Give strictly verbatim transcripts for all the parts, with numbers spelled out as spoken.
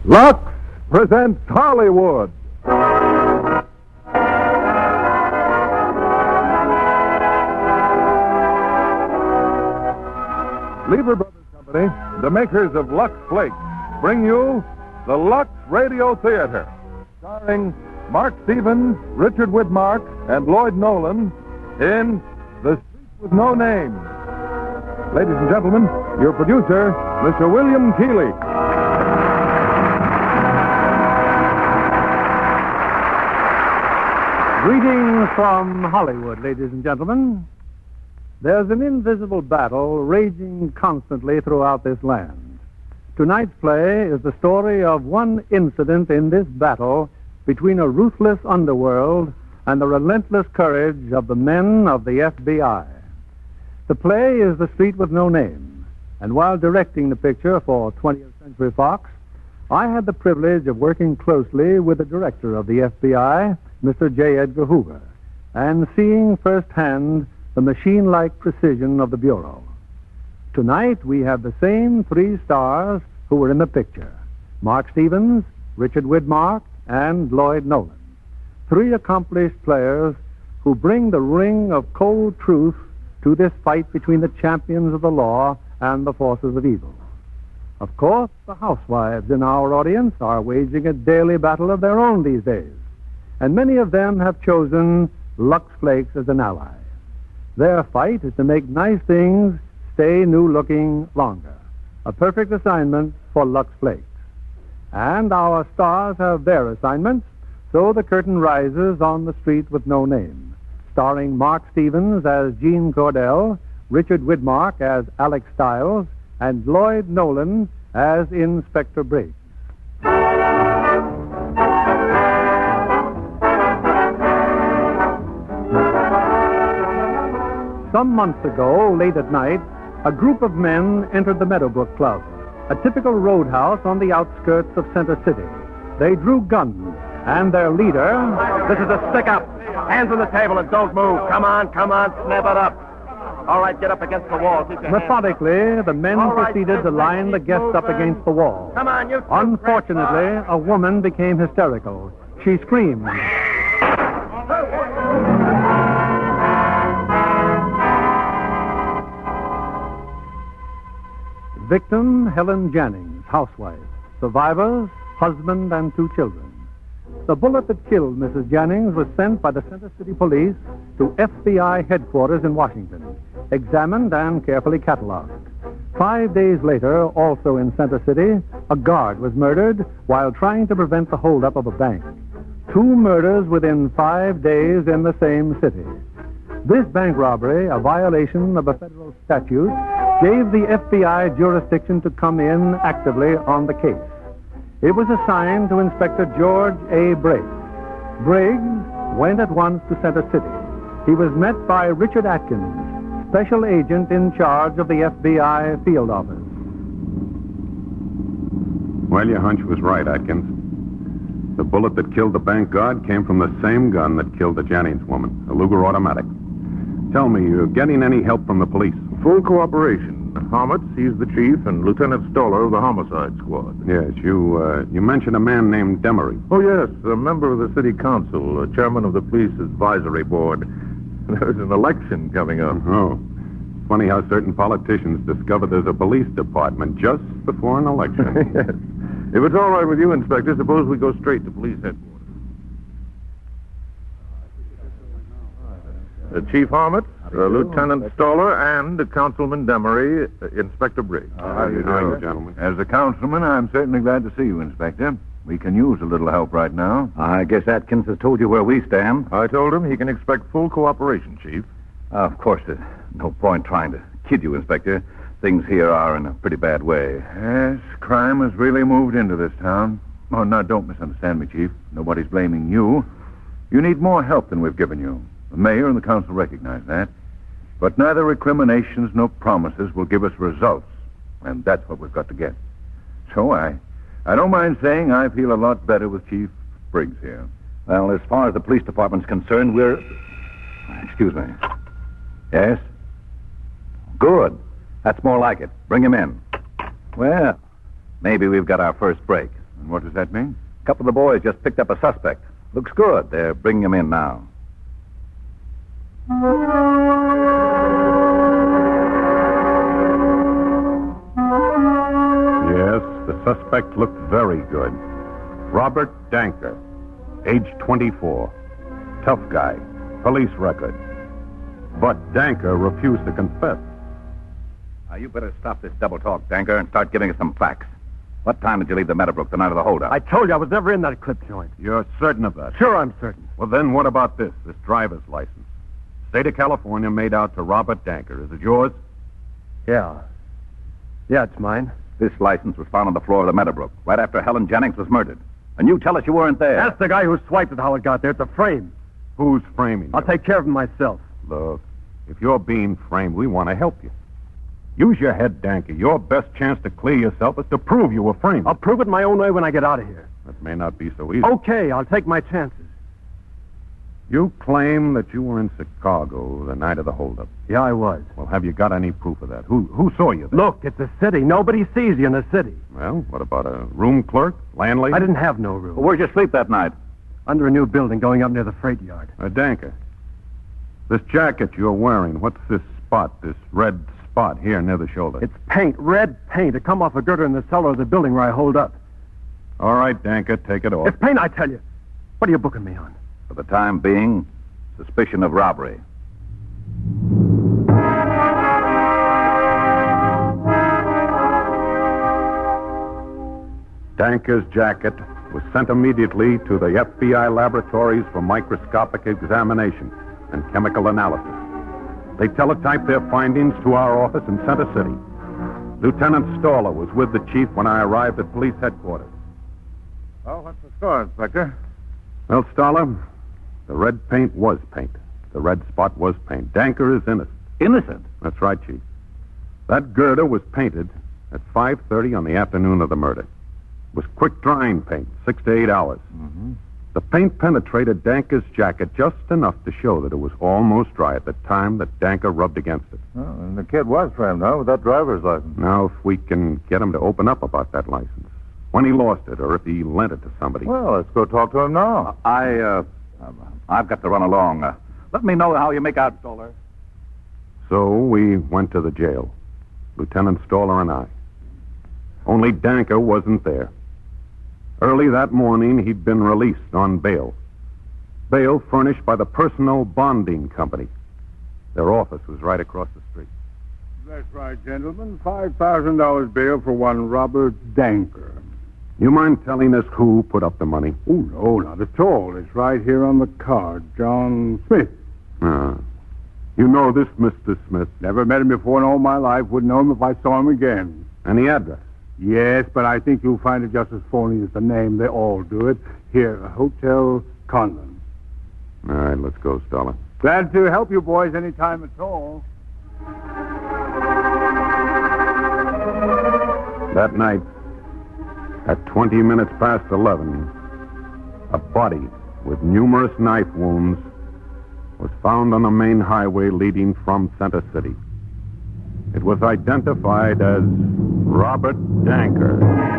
Lux presents Hollywood. Lever Brothers Company, the makers of Lux Flakes, bring you the Lux Radio Theater, starring Mark Stevens, Richard Widmark, and Lloyd Nolan in The Street with No Name. Ladies and gentlemen, your producer, Mister William Keighley. Greetings from Hollywood, ladies and gentlemen. There's an invisible battle raging constantly throughout this land. Tonight's play is the story of one incident in this battle between a ruthless underworld and the relentless courage of the men of the F B I. The play is The Street with No Name, and while directing the picture for twentieth Century Fox, I had the privilege of working closely with the director of the F B I, Mister J. Edgar Hoover, and seeing firsthand the machine-like precision of the Bureau. Tonight, we have the same three stars who were in the picture: Mark Stevens, Richard Widmark, and Lloyd Nolan. Three accomplished players who bring the ring of cold truth to this fight between the champions of the law and the forces of evil. Of course, the housewives in our audience are waging a daily battle of their own these days, and many of them have chosen Lux Flakes as an ally. Their fight is to make nice things stay new-looking longer, a perfect assignment for Lux Flakes. And our stars have their assignments, so the curtain rises on The Street with No Name, starring Mark Stevens as Gene Cordell, Richard Widmark as Alex Stiles, and Lloyd Nolan as Inspector Briggs. Some months ago, late at night, a group of men entered the Meadowbrook Club, a typical roadhouse on the outskirts of Center City. They drew guns, and their leader... This is a stick-up. Hands on the table and don't move. Come on, come on, snap it up. All right, get up against the wall. Methodically, the men right, proceeded to line the guests up against the wall. Come on, you... Unfortunately, a woman became hysterical. She screamed. Victim, Helen Jannings, housewife. Survivors, husband and two children. The bullet that killed Missus Jannings was sent by the Center City Police to F B I headquarters in Washington, examined and carefully cataloged. Five days later, also in Center City, a guard was murdered while trying to prevent the holdup of a bank. Two murders within five days in the same city. This bank robbery, a violation of a federal statute, gave the F B I jurisdiction to come in actively on the case. It was assigned to Inspector George A. Briggs. Briggs went at once to Center City. He was met by Richard Atkins, special agent in charge of the F B I field office. Well, your hunch was right, Atkins. The bullet that killed the bank guard came from the same gun that killed the Jannings woman, a Luger automatic. Tell me, you're getting any help from the police? Full cooperation. Homitz, he's the chief, and Lieutenant Stoller of the homicide squad. Yes, you uh, you mentioned a man named Demery. Oh, yes, a member of the city council, a chairman of the police advisory board. There's an election coming up. Oh. Funny how certain politicians discover there's a police department just before an election. Yes. If it's all right with you, Inspector, suppose we go straight to police headquarters. Uh, Chief Homitz, uh, Lieutenant Stoller, and uh, Councilman Demery, uh, Inspector Briggs. How do you do, gentlemen? As a councilman, I'm certainly glad to see you, Inspector. We can use a little help right now. I guess Atkins has told you where we stand. I told him he can expect full cooperation, Chief. Uh, of course, there's no point trying to kid you, Inspector. Things here are in a pretty bad way. Yes, crime has really moved into this town. Oh, now, don't misunderstand me, Chief. Nobody's blaming you. You need more help than we've given you. The mayor and the council recognize that. But neither recriminations nor promises will give us results. And that's what we've got to get. So I I don't mind saying I feel a lot better with Chief Briggs here. Well, as far as the police department's concerned, we're... Excuse me. Yes? Good. That's more like it. Bring him in. Well, maybe we've got our first break. And what does that mean? A couple of the boys just picked up a suspect. Looks good. They're bringing him in now. Yes, the suspect looked very good. Robert Danker, age twenty-four. Tough guy. Police record. But Danker refused to confess. Now, you better stop this double talk, Danker, and start giving us some facts. What time did you leave the Meadowbrook the night of the holdup? I told you I was never in that clip joint. You're certain of that? Sure, I'm certain. Well, then what about this, this driver's license? State of California made out to Robert Danker. Is it yours? Yeah. Yeah, it's mine. This license was found on the floor of the Meadowbrook right after Helen Jennings was murdered. And you tell us you weren't there. Ask the guy who swiped it how it got there. It's a frame. Who's framing you? I'll take care of him myself. Look, if you're being framed, we want to help you. Use your head, Danker. Your best chance to clear yourself is to prove you were framed. I'll prove it my own way when I get out of here. That may not be so easy. Okay, I'll take my chances. You claim that you were in Chicago the night of the holdup. Yeah, I was. Well, have you got any proof of that? Who who saw you there? Look, it's a city. Nobody sees you in a city. Well, what about a room clerk, landlady? I didn't have no room. Well, where'd you sleep that night? Under a new building going up near the freight yard. Uh, Danker, this jacket you're wearing, what's this spot, this red spot here near the shoulder? It's paint, red paint. It come off a girder in the cellar of the building where I hold up. All right, Danker, take it off. It's paint, I tell you. What are you booking me on? For the time being, suspicion of robbery. Danker's jacket was sent immediately to the F B I laboratories for microscopic examination and chemical analysis. They teletyped their findings to our office in Center City. Lieutenant Staller was with the chief when I arrived at police headquarters. Well, what's the score, Inspector? Well, Staller, the red paint was paint. The red spot was paint. Danker is innocent. Innocent? That's right, Chief. That girder was painted at five thirty on the afternoon of the murder. It was quick-drying paint, six to eight hours. Mm-hmm. The paint penetrated Danker's jacket just enough to show that it was almost dry at the time that Danker rubbed against it. Oh, and the kid was framed, huh, with that driver's license. Now, if we can get him to open up about that license, when he lost it, or if he lent it to somebody. Well, let's go talk to him now. I, uh, I've got to run along. Uh, let me know how you make out, Stoller. So we went to the jail, Lieutenant Staller and I. Only Danker wasn't there. Early that morning, he'd been released on bail. Bail furnished by the Personal Bonding Company. Their office was right across the street. That's right, gentlemen. five thousand dollars bail for one Robert Danker. You mind telling us who put up the money? Oh, no, not at all. It's right here on the card. John Smith. Ah. You know this Mister Smith? Never met him before in all my life. Wouldn't know him if I saw him again. And the address? Yes, but I think you'll find it just as phony as the name. They all do it. Here, Hotel Conlon. All right, let's go, Staller. Glad to help you boys any time at all. That night, at twenty minutes past eleven, a body with numerous knife wounds was found on the main highway leading from Center City. It was identified as Robert Danker.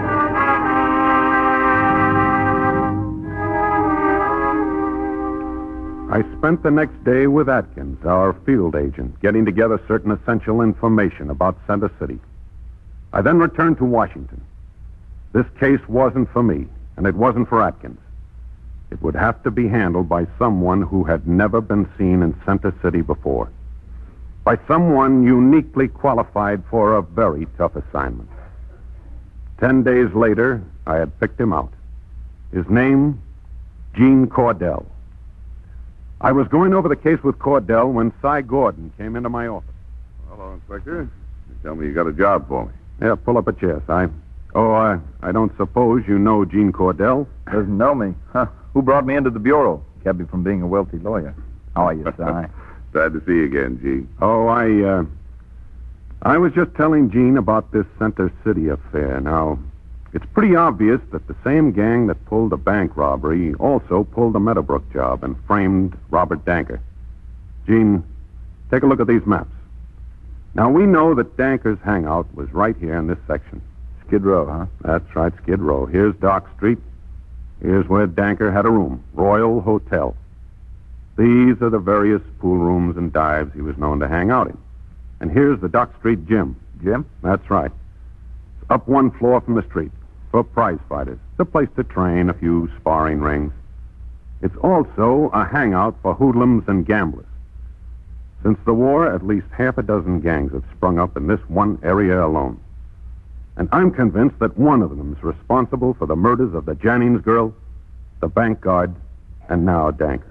I spent the next day with Atkins, our field agent, getting together certain essential information about Center City. I then returned to Washington. This case wasn't for me, and it wasn't for Atkins. It would have to be handled by someone who had never been seen in Center City before. By someone uniquely qualified for a very tough assignment. Ten days later, I had picked him out. His name, Gene Cordell. I was going over the case with Cordell when Cy Gordon came into my office. Hello, Inspector. You tell me you got a job for me. Yeah, pull up a chair, Cy. Oh, I, I don't suppose you know Gene Cordell? Doesn't know me. Huh? Who brought me into the bureau? Kept me from being a wealthy lawyer. How are you, Si? Glad to see you again, Gene. Oh, I, uh... I was just telling Gene about this Center City affair. Now, it's pretty obvious that the same gang that pulled the bank robbery also pulled the Meadowbrook job and framed Robert Danker. Gene, take a look at these maps. Now, we know that Danker's hangout was right here in this section. Skid Row, huh? That's right, Skid Row. Here's Dock Street. Here's where Danker had a room, Royal Hotel. These are the various pool rooms and dives he was known to hang out in. And here's the Dock Street Gym. Jim? That's right. It's up one floor from the street for prize fighters. It's a place to train, a few sparring rings. It's also a hangout for hoodlums and gamblers. Since the war, at least half a dozen gangs have sprung up in this one area alone. And I'm convinced that one of them is responsible for the murders of the Jennings girl, the bank guard, and now Danker.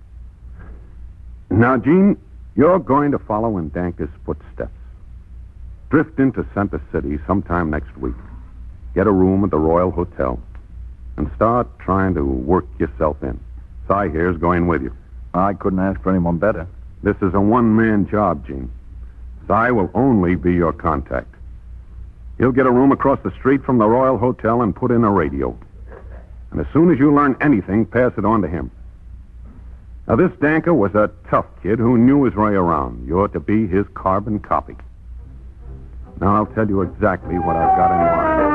Now, Gene, you're going to follow in Danker's footsteps. Drift into Center City sometime next week. Get a room at the Royal Hotel. And start trying to work yourself in. Cy here's going with you. I couldn't ask for anyone better. This is a one-man job, Gene. Cy will only be your contact. He'll get a room across the street from the Royal Hotel and put in a radio. And as soon as you learn anything, pass it on to him. Now, this Danker was a tough kid who knew his way around. You're to be his carbon copy. Now, I'll tell you exactly what I've got in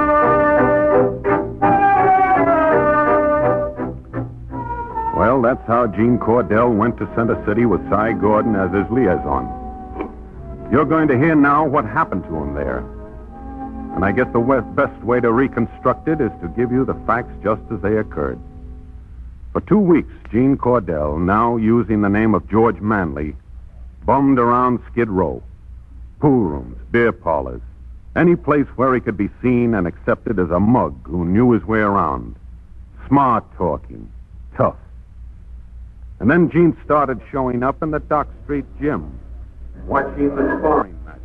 mind. Well, that's how Gene Cordell went to Center City with Cy Gordon as his liaison. You're going to hear now what happened to him there. And I guess the best way to reconstruct it is to give you the facts just as they occurred. For two weeks, Gene Cordell, now using the name of George Manley, bummed around Skid Row. Pool rooms, beer parlors, any place where he could be seen and accepted as a mug who knew his way around. Smart talking, tough. And then Gene started showing up in the Dock Street Gym, watching the sparring match.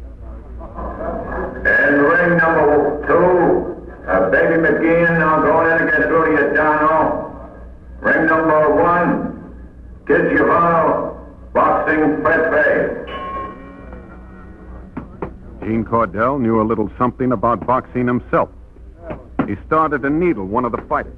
And ring number two, uh, Baby McGeehan, now going in against Rudy Adano. Ring number one, Kid Giovanni, boxing Pepe. Gene Cordell knew a little something about boxing himself. He started to needle one of the fighters.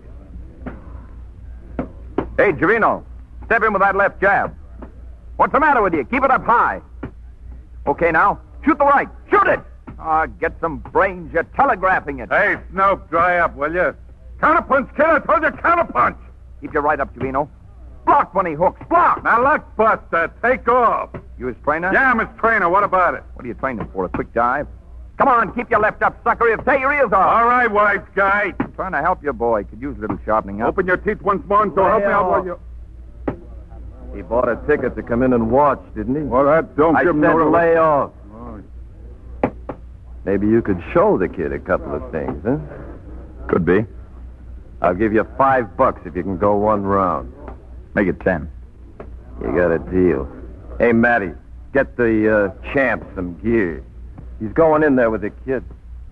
Hey, Giovino, step in with that left jab. What's the matter with you? Keep it up high. Okay, now, shoot the right. Shoot it! Ah, get some brains. You're telegraphing it. Hey, Snoop, dry up, will you? Counterpunch, kid. I told you counterpunch. Keep your right up, Giovino. Block when he hooks. Block! Now, look, Buster, take off. You his trainer? Yeah, I'm his trainer. What about it? What are you training for, a quick dive? Come on, keep your left up, sucker. He'll tear your ears off. All right, wise guy. I'm trying to help your boy. Could use a little sharpening up. Open your teeth once more and so help me out while you... He bought a ticket to come in and watch, didn't he? Well, that don't I give him said no... lay off. Oh. Maybe you could show the kid a couple of things, huh? Could be. I'll give you five bucks if you can go one round. Make it ten. You got a deal. Hey, Matty, get the uh, champ some gear. He's going in there with the kid.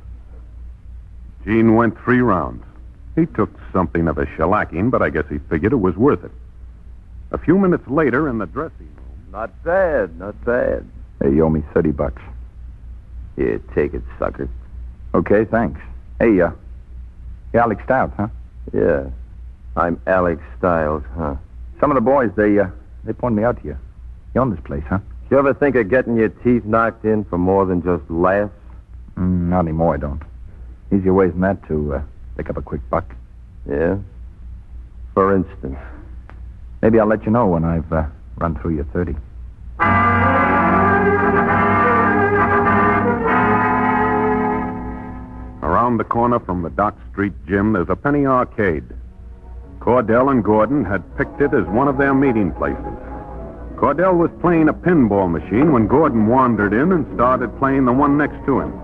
Gene went three rounds. He took something of a shellacking, but I guess he figured it was worth it. A few minutes later, in the dressing room... Not bad, not bad. Hey, you owe me thirty bucks. Here, take it, sucker. Okay, thanks. Hey, uh, you're Alex Stout, huh? Yeah. I'm Alex Stiles, huh? Some of the boys, they, uh, they pointed me out to you. You own this place, huh? You ever think of getting your teeth knocked in for more than just laughs? Mm, not anymore, I don't. Easier ways than that to uh, pick up a quick buck. Yeah? For instance? Maybe I'll let you know when I've uh, run through your thirty. Around the corner from the Dock Street Gym, there's a penny arcade. Cordell and Gordon had picked it as one of their meeting places. Cordell was playing a pinball machine when Gordon wandered in and started playing the one next to him.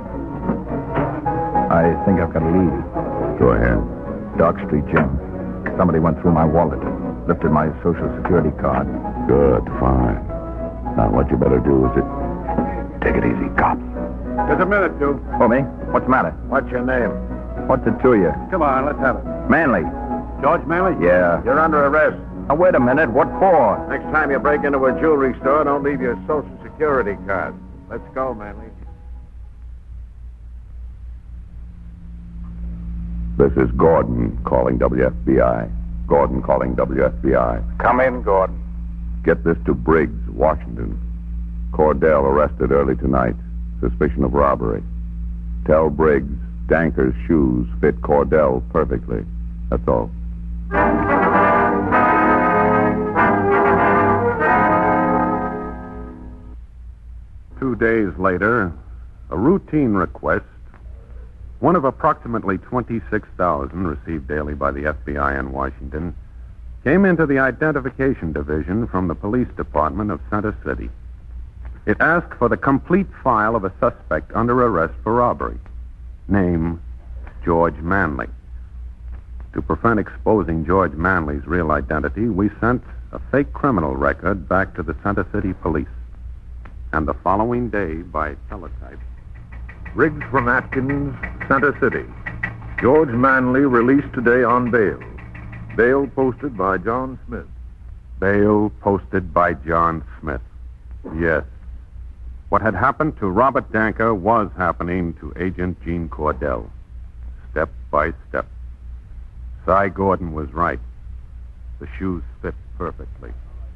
I think I've got a lead. Go ahead. Dock Street Gym. Somebody went through my wallet and lifted my Social Security card. Good, fine. Now, what you better do is it... Take it easy, cops. Just a minute, Duke. Oh, me? What's the matter? What's your name? What's it to you? Come on, let's have it. Manley. George Manley? Yeah. You're under arrest. Now, wait a minute. What for? Next time you break into a jewelry store, don't leave your Social Security card. Let's go, Manley. This is Gordon calling W F B I. Gordon calling W F B I. Come in, Gordon. Get this to Briggs, Washington. Cordell arrested early tonight. Suspicion of robbery. Tell Briggs Danker's shoes fit Cordell perfectly. That's all. Two days later, a routine request, one of approximately twenty-six thousand received daily by the F B I in Washington, came into the Identification Division from the Police Department of Center City. It asked for the complete file of a suspect under arrest for robbery. Name, George Manley. To prevent exposing George Manley's real identity, we sent a fake criminal record back to the Center City Police. And the following day, by teletype, Riggs from Atkins, Center City. George Manley released today on bail. Bail posted by John Smith. bail posted by John Smith. Yes. What had happened to Robert Danker was happening to Agent Gene Cordell. Step by step. Cy Gordon was right. The shoes fit perfectly.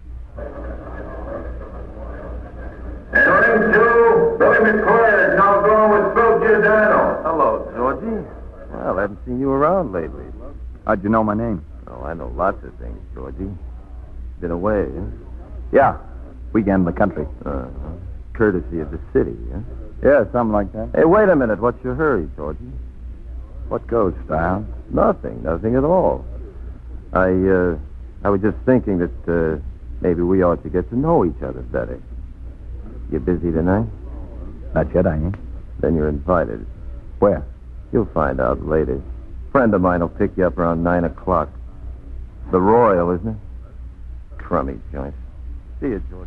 And ring two, Billy McClure, now going with Phil Giordano. Hello, Georgie. Well, I haven't seen you around lately. How'd you know my name? Oh, I know lots of things, Georgie. Been away, huh? Yeah. Weekend in the country. Uh-huh. Courtesy of the city, huh? Yeah, something like that. Hey, wait a minute. What's your hurry, Georgie? What goes, Style? Nothing. Nothing at all. I, uh, I was just thinking that, uh, maybe we ought to get to know each other better. You busy tonight? Not yet, I ain't. Then you're invited. Where? You'll find out later. Friend of mine will pick you up around nine o'clock. The Royal, isn't it? Crummy joint. See you, Georgie.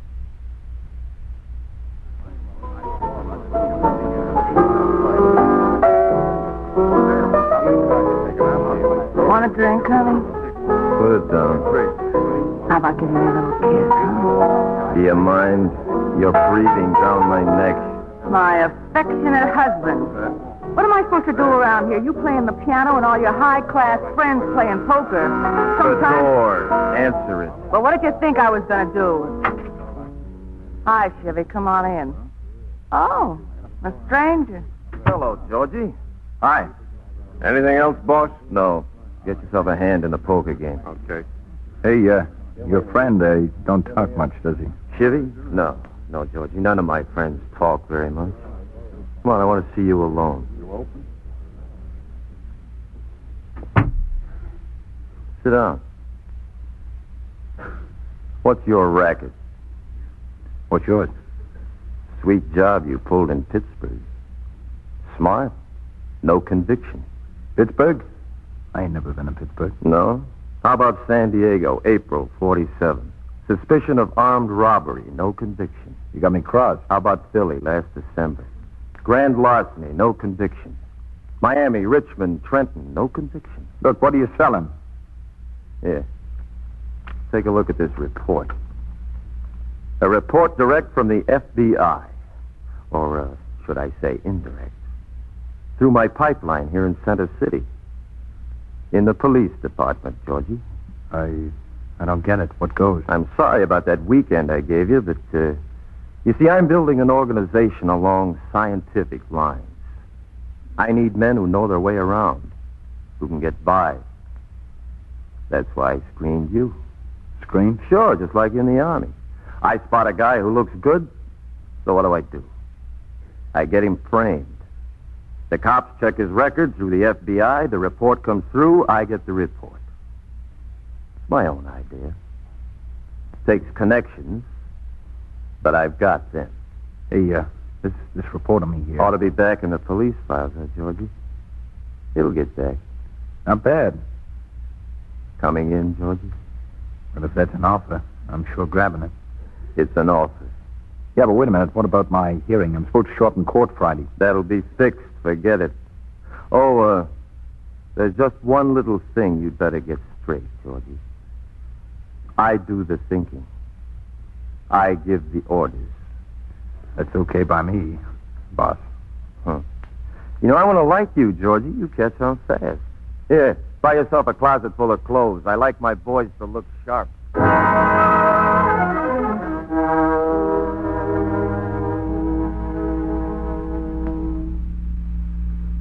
Want a drink, honey? Put it down. How about giving me a little kiss, huh? Do you mind? You're breathing down my neck. My affectionate husband. What am I supposed to do around here? You playing the piano and all your high-class friends playing poker. The Sometimes... door. Answer it. Well, what did you think I was going to do? Hi, Chevy. Come on in. Oh, a stranger. Hello, Georgie. Hi. Anything else, boss? No. Get yourself a hand in the poker game. Okay. Hey, uh, your friend, uh, don't talk much, does he? Chivy? No. No, Georgie. None of my friends talk very much. Come on, I want to see you alone. You open? Sit down. What's your racket? What's yours? Sweet job you pulled in Pittsburgh. Smart. No conviction. Pittsburgh? I ain't never been in Pittsburgh. No? How about San Diego, April forty-seven? Suspicion of armed robbery, no conviction. You got me crossed. How about Philly, last December? Grand larceny, no conviction. Miami, Richmond, Trenton, no conviction. Look, what are you selling? Here. Take a look at this report. A report direct from the F B I. Or, uh, should I say indirect. Through my pipeline here in Center City. In the police department, Georgie. I... I don't get it. What goes? I'm sorry about that weekend I gave you, but, uh, you see, I'm building an organization along scientific lines. I need men who know their way around, who can get by. That's why I screened you. Screen? Sure, just like in the Army. I spot a guy who looks good, so what do I do? I get him framed. The cops check his record through the F B I. The report comes through. I get the report. My own idea. Takes connections, but I've got them. Hey, uh, this this report on me here. Ought to be back in the police files, huh, Georgie? It'll get back. Not bad. Coming in, Georgie? Well, if that's an offer, I'm sure grabbing it. It's an offer. Yeah, but wait a minute. What about my hearing? I'm supposed to show up in court Friday. That'll be fixed. Forget it. Oh, uh, there's just one little thing you'd better get straight, Georgie. I do the thinking. I give the orders. That's okay by me, boss. Huh. You know, I want to like you, Georgie. You catch on fast. Here, buy yourself a closet full of clothes. I like my boys to look sharp.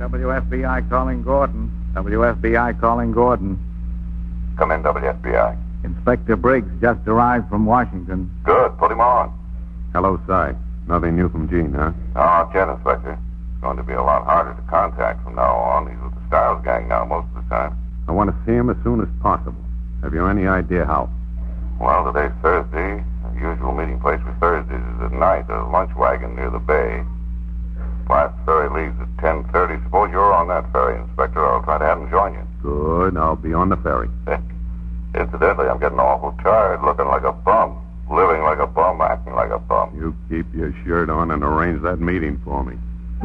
W F B I calling Gordon. W F B I calling Gordon. Come in, W F B I. Inspector Briggs just arrived from Washington. Good. Put him on. Hello, Si. Nothing new from Gene, huh? Oh, Jet, Inspector. It's going to be a lot harder to contact from now on. He's with the Styles gang now most of the time. I want to see him as soon as possible. Have you any idea how? Well, today's Thursday. The usual meeting place for Thursdays is at night, a lunch wagon near the bay. Last ferry leaves at ten thirty. Suppose you're on that ferry, Inspector. I'll try to have him join you. Good. I'll be on the ferry. Incidentally, I'm getting awful tired, looking like a bum. Living like a bum, acting like a bum. You keep your shirt on and arrange that meeting for me.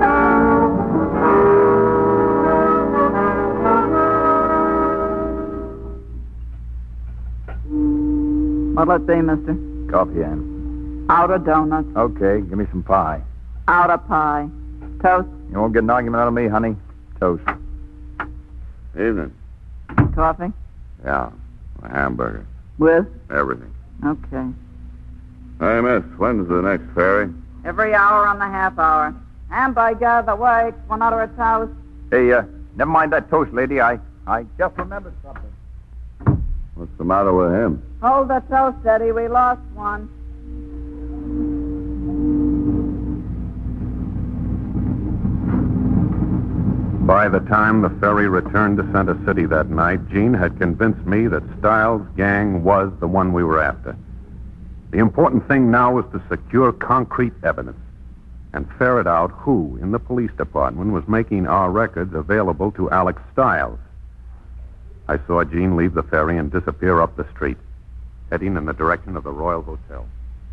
What'll it be, mister? Coffee, Ann. Out of donuts. Okay, give me some pie. Out of pie. Toast. You won't get an argument out of me, honey. Toast. Evening. Coffee. Yeah, a hamburger. With? Everything. Okay. Hey, miss, when's the next ferry? Every hour on the half hour. And by God, the way, one out of its house. Hey, uh, never mind that toast, lady. I, I just remembered something. What's the matter with him? Hold the toast, Eddie. We lost one. By the time the ferry returned to Center City that night, Gene had convinced me that Styles' gang was the one we were after. The important thing now was to secure concrete evidence and ferret out who in the police department was making our records available to Alex Styles. I saw Gene leave the ferry and disappear up the street, heading in the direction of the Royal Hotel.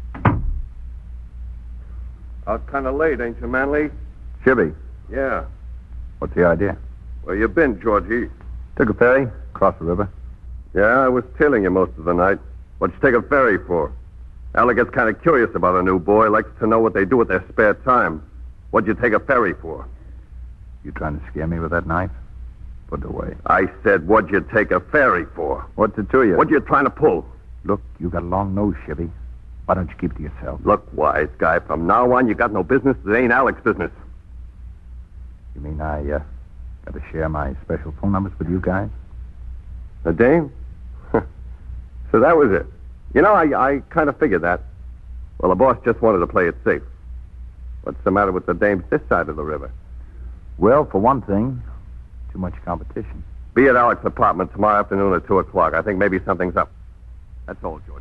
Out kind of late, ain't you, Manley? Shibby, Yeah. what's the idea? Where you been, Georgie? Took a ferry, across the river. Yeah, I was tailing you most of the night. What'd you take a ferry for? Alec gets kind of curious about a new boy, likes to know what they do with their spare time. What'd you take a ferry for? You trying to scare me with that knife? Put it away. I said, what'd you take a ferry for? What's it to you? What you trying to pull? Look, you got a long nose, Shibby. Why don't you keep it to yourself? Look, wise guy, from now on, you got no business that ain't Alec's business. You mean I, uh, got to share my special phone numbers with you guys? The dame? So that was it. You know, I, I kind of figured that. Well, the boss just wanted to play it safe. What's the matter with the dames this side of the river? Well, for one thing, too much competition. Be at Alec's apartment tomorrow afternoon at two o'clock. I think maybe something's up. That's all, Georgie.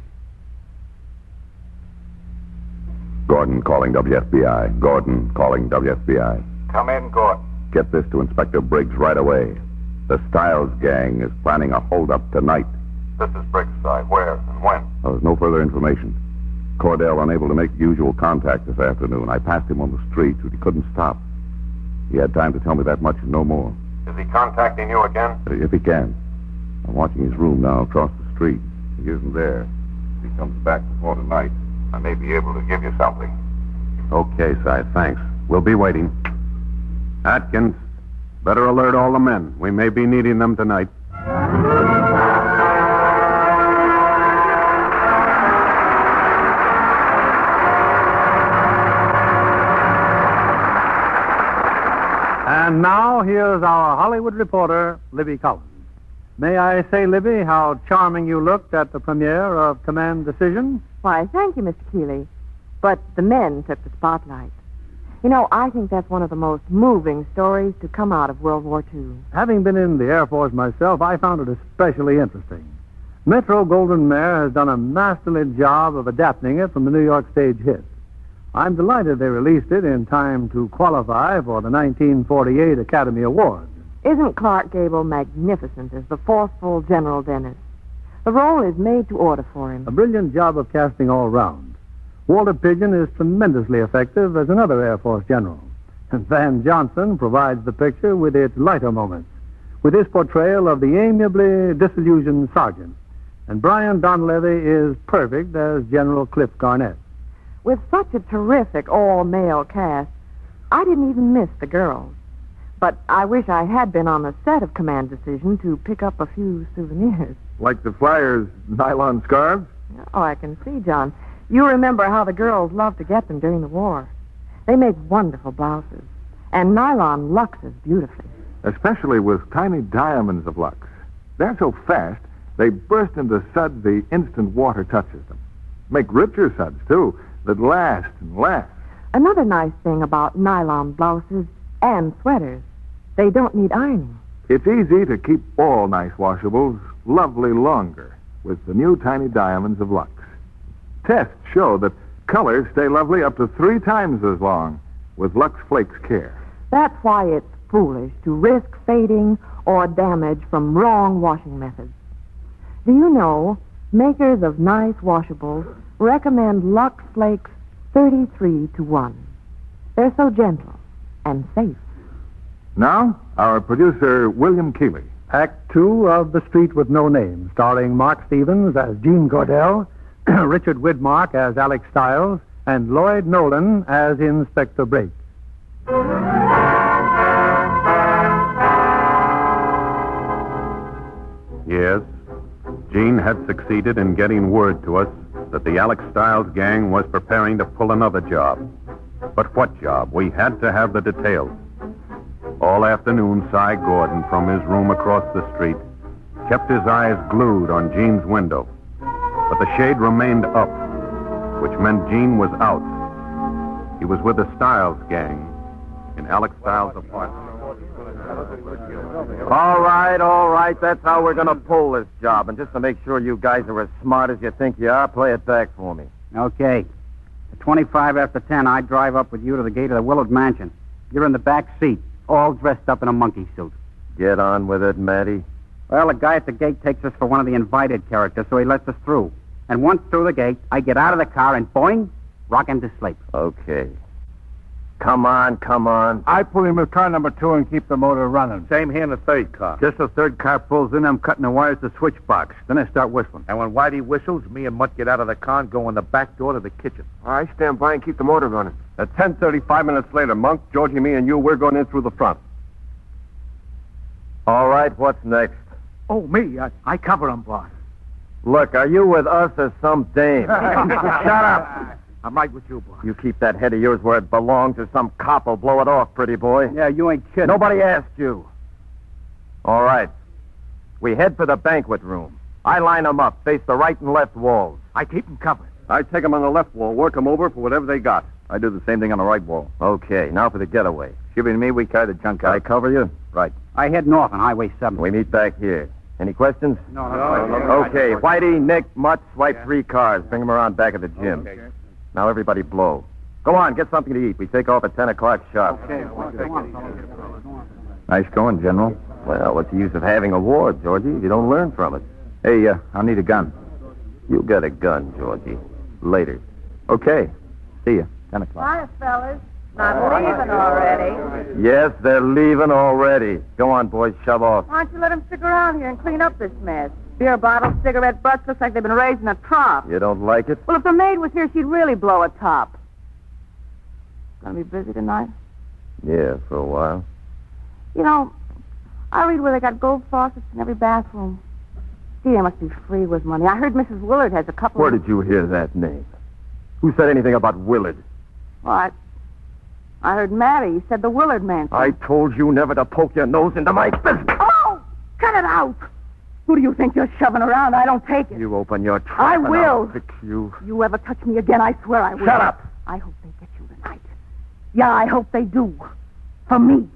Gordon calling W F B I. Gordon calling W F B I. Come in, Gordon. Get this to Inspector Briggs right away. The Styles gang is planning a holdup tonight. This is Briggside. Where and when? There's no further information. Cordell unable to make the usual contact this afternoon. I passed him on the street, but he couldn't stop. He had time to tell me that much and no more. Is he contacting you again? If he can. I'm watching his room now across the street. He isn't there. If he comes back before tonight, I may be able to give you something. Okay, Si, thanks. We'll be waiting. Atkins, better alert all the men. We may be needing them tonight. And now, here's our Hollywood reporter, Libby Collins. May I say, Libby, how charming you looked at the premiere of Command Decision? Why, thank you, Mister Keeley. But the men took the spotlight. You know, I think that's one of the most moving stories to come out of World War Two. Having been in the Air Force myself, I found it especially interesting. Metro Goldwyn Mayer has done a masterly job of adapting it from the New York stage hit. I'm delighted they released it in time to qualify for the nineteen forty-eight Academy Award. Isn't Clark Gable magnificent as the forceful General Dennis? The role is made to order for him. A brilliant job of casting all round. Walter Pidgeon is tremendously effective as another Air Force general. And Van Johnson provides the picture with its lighter moments, with his portrayal of the amiably disillusioned sergeant. And Brian Donlevy is perfect as General Cliff Garnett. With such a terrific all-male cast, I didn't even miss the girls. But I wish I had been on the set of Command Decision to pick up a few souvenirs. Like the Flyers' nylon scarves? Oh, I can see, John. You remember how the girls loved to get them during the war. They make wonderful blouses. And nylon luxes beautifully. Especially with tiny diamonds of Lux. They're so fast, they burst into suds the instant water touches them. Make richer suds, too, that last and last. Another nice thing about nylon blouses and sweaters, they don't need ironing. It's easy to keep all nice washables lovely longer with the new tiny diamonds of Lux. Tests show that colors stay lovely up to three times as long with Lux Flakes Care. That's why it's foolish to risk fading or damage from wrong washing methods. Do you know, makers of nice washables recommend Lux Flakes thirty-three to one. They're so gentle and safe. Now, our producer, William Keeley. Act two of The Street with No Name, starring Mark Stevens as Gene Gordell, Richard Widmark as Alex Stiles, and Lloyd Nolan as Inspector Brake. Yes, Gene had succeeded in getting word to us that the Alex Stiles gang was preparing to pull another job. But what job? We had to have the details. All afternoon, Cy Gordon, from his room across the street, kept his eyes glued on Gene's window. But the shade remained up, which meant Gene was out. He was with the Stiles gang in Alex Stiles' apartment. All right, all right. That's how we're going to pull this job. And just to make sure you guys are as smart as you think you are, play it back for me. Okay. At twenty-five after ten, I drive up with you to the gate of the Willard Mansion. You're in the back seat, all dressed up in a monkey suit. Get on with it, Matty. Well, the guy at the gate takes us for one of the invited characters, so he lets us through. And once through the gate, I get out of the car and, boing, rock him to sleep. Okay. Come on, come on. I pull him with car number two and keep the motor running. Same here in the third car. Just the third car pulls in, I'm cutting the wires to the switch box. Then I start whistling. And when Whitey whistles, me and Mutt get out of the car and go in the back door to the kitchen. I stand by and keep the motor running. At ten thirty-five minutes later, Monk, Georgie, me, and you, we're going in through the front. All right, what's next? Oh, me. I, I cover him, boss. Look, are you with us or some dame? Shut up. I'm right with you, boss. You keep that head of yours where it belongs, or some cop will blow it off, pretty boy. Yeah, you ain't kidding. Nobody asked you. All right. We head for the banquet room. I line them up, face the right and left walls. I keep them covered. I take them on the left wall, work them over for whatever they got. I do the same thing on the right wall. Okay, now for the getaway. Shibby and me, we carry the junk out. I cover you? Right. I head north on Highway seven. We meet back here. Any questions? No, no, no. Okay, Whitey, Nick, Mutt, swipe three cars. Bring them around back of the gym. Okay. Now everybody blow. Go on, get something to eat. We take off at ten o'clock sharp. Okay. Nice going, General. Well, what's the use of having a war, Georgie, if you don't learn from it? Hey, uh, I'll need a gun. You got a gun, Georgie. Later. Okay. See you. Ten o'clock. Hiya, fellas. Not leaving already. Yes, they're leaving already. Go on, boys, shove off. Why don't you let them stick around here and clean up this mess? Beer bottles, cigarette butts, looks like they've been raising a top. You don't like it? Well, if the maid was here, she'd really blow a top. Gonna be busy tonight? Yeah, for a while. You know, I read where they got gold faucets in every bathroom. Gee, they must be free with money. I heard Missus Willard has a couple Where of... did you hear that name? Who said anything about Willard? What? I heard Matty. He said the Willard man. I told you never to poke your nose into my business. Oh! Cut it out! Who do you think you're shoving around? I don't take it. You open your trap I and will. I'll fix you. You ever touch me again, I swear I will. Shut up. I hope they get you tonight. Yeah, I hope they do. For me.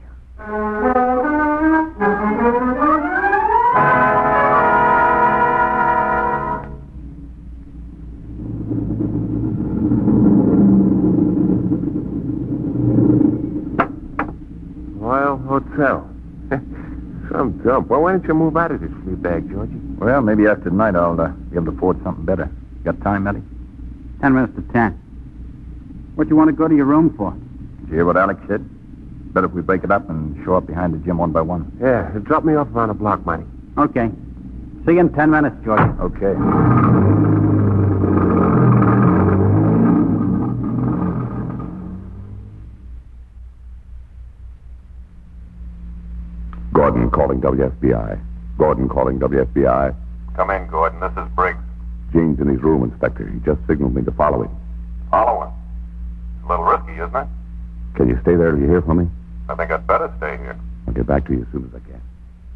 Royal Hotel. Some dump. Well, why don't you move out of this flea bag, Georgie? Well, maybe after tonight I'll uh, be able to afford something better. Got time, Matty? Ten minutes to ten. What you want to go to your room for? Did you hear what Alex said? Better if we break it up and show up behind the gym one by one. Yeah, drop me off around the block, Matty. Okay. See you in ten minutes, George. Okay. Gordon calling W F B I. Gordon calling W F B I. Come in, Gordon. This is Briggs. Gene's in his room, Inspector. He just signaled me to follow him. Follow him. It's a little risky, isn't it? Can you stay there till you hear from me? I think I'd better stay here. I'll get back to you as soon as I can.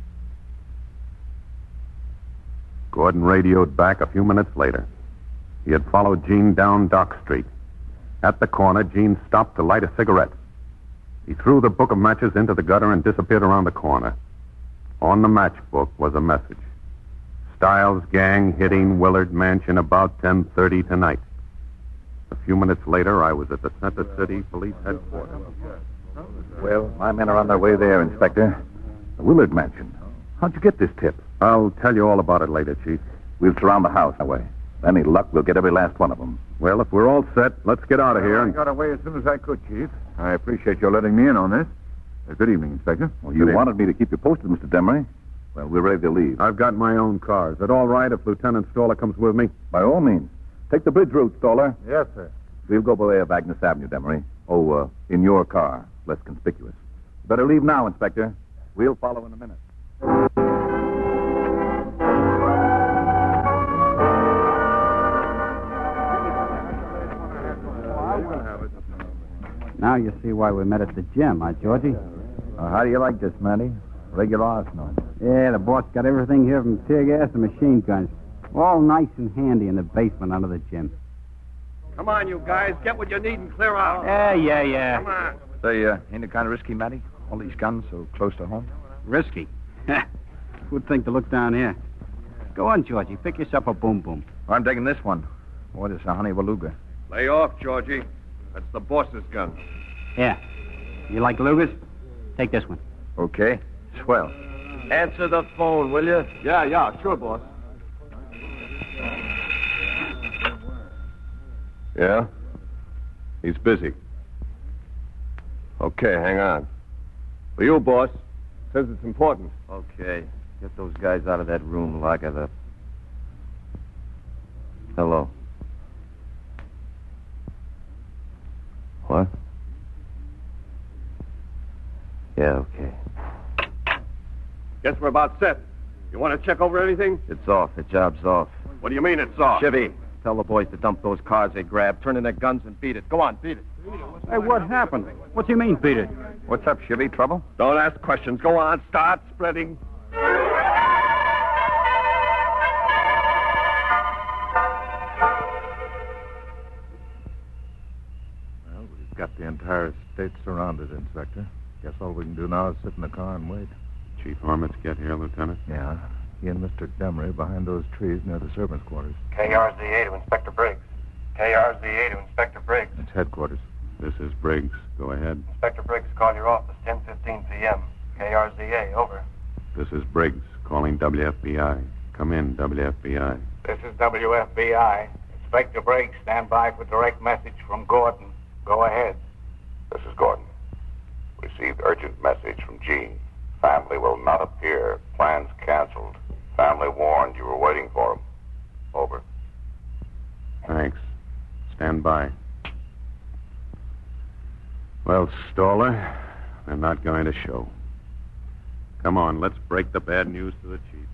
Gordon radioed back a few minutes later. He had followed Gene down Dock Street. At the corner, Gene stopped to light a cigarette. He threw the book of matches into the gutter and disappeared around the corner. On the matchbook was a message. Stiles gang hitting Willard Mansion about ten thirty tonight. A few minutes later, I was at the Center City Police Headquarters. Well, my men are on their way there, Inspector. The Willard Mansion. How'd you get this tip? I'll tell you all about it later, Chief. We'll surround the house that way. Any luck, we'll get every last one of them. Well, if we're all set, let's get out of here. I And... got away as soon as I could, Chief. I appreciate your letting me in on this. Uh, good evening, Inspector. Well, you Good wanted me to keep you posted, Mister Demery. Well, we're ready to leave. I've got my own car. Is it all right if Lieutenant Stoller comes with me? By all means. Take the bridge route, Stoller. Yes, sir. We'll go by way of Agnes Avenue, Demery. Oh, uh, in your car. Less conspicuous. Better leave now, Inspector. We'll follow in a minute. Now you see why we met at the gym, huh, Georgie? Uh, how do you like this, Matty? Regular arsenal. Yeah, the boss got everything here from tear gas to machine guns. All nice and handy in the basement under the gym. Come on, you guys. Get what you need and clear out. Yeah, yeah, yeah. Come on. Say, uh, ain't it kind of risky, Matty? All these guns so close to home? Risky. Who'd think to look down here? Go on, Georgie. Pick yourself a boom boom. I'm taking this one. What is a Honey Beluga? Lay off, Georgie. That's the boss's gun. Yeah. You like Lugas? Take this one. Okay. Swell. Answer the phone, will you? Yeah, yeah, sure, boss. Yeah? He's busy. Okay, hang on. For you, boss. Says it's important. Okay. Get those guys out of that room, lock it up. Hello. What? Yeah, okay. Guess we're about set. You want to check over everything? It's off. The job's off. What do you mean it's off? Chivy, tell the boys to dump those cars they grabbed, turn in their guns, and beat it. Go on, beat it. Hey, what happened? What do you mean, beat it? What's up, Chivy? Trouble? Don't ask questions. Go on. Start spreading. Well, we've got the entire state surrounded, Inspector. Guess all we can do now is sit in the car and wait. Chief Hormats get here, Lieutenant? Yeah. He and Mister Demery behind those trees near the servants' quarters. K R Z A to Inspector Briggs. K R Z A to Inspector Briggs. It's headquarters. This is Briggs. Go ahead. Inspector Briggs, call your office, ten fifteen p.m. K R Z A, over. This is Briggs, calling W F B I. Come in, W F B I. This is W F B I. Inspector Briggs, stand by for direct message from Gordon. Go ahead. This is Gordon. Received urgent message from Gene. Family will not appear. Plans canceled. Family warned you were waiting for him. Over. Thanks. Stand by. Well, Stoller, they're not going to show. Come on, let's break the bad news to the chief.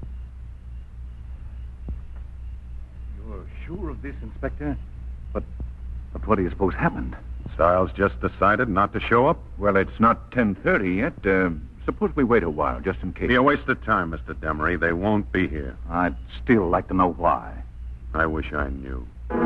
You're sure of this, Inspector? But, but what do you suppose happened? Stiles just decided not to show up? Well, it's not ten thirty yet. Uh, suppose we wait a while, just in case. Be a waste of time, Mister Demery. They won't be here. I'd still like to know why. I wish I knew.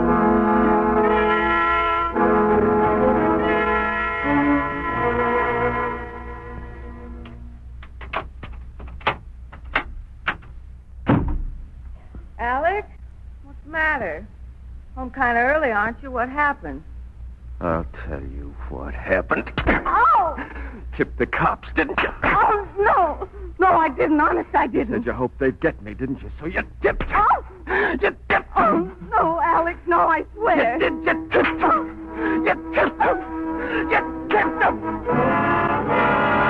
Alex? What's the matter? Home kind of early, aren't you? What happened? I'll tell you what happened. Oh! Tipped the cops, didn't you? Oh, no. No, I didn't. Honest, I didn't. Said you hoped they'd get me, didn't you? So you dipped. Oh! You dipped. Oh, no, Alex. No, I swear. You did. You tipped them. You tipped them. You tipped them.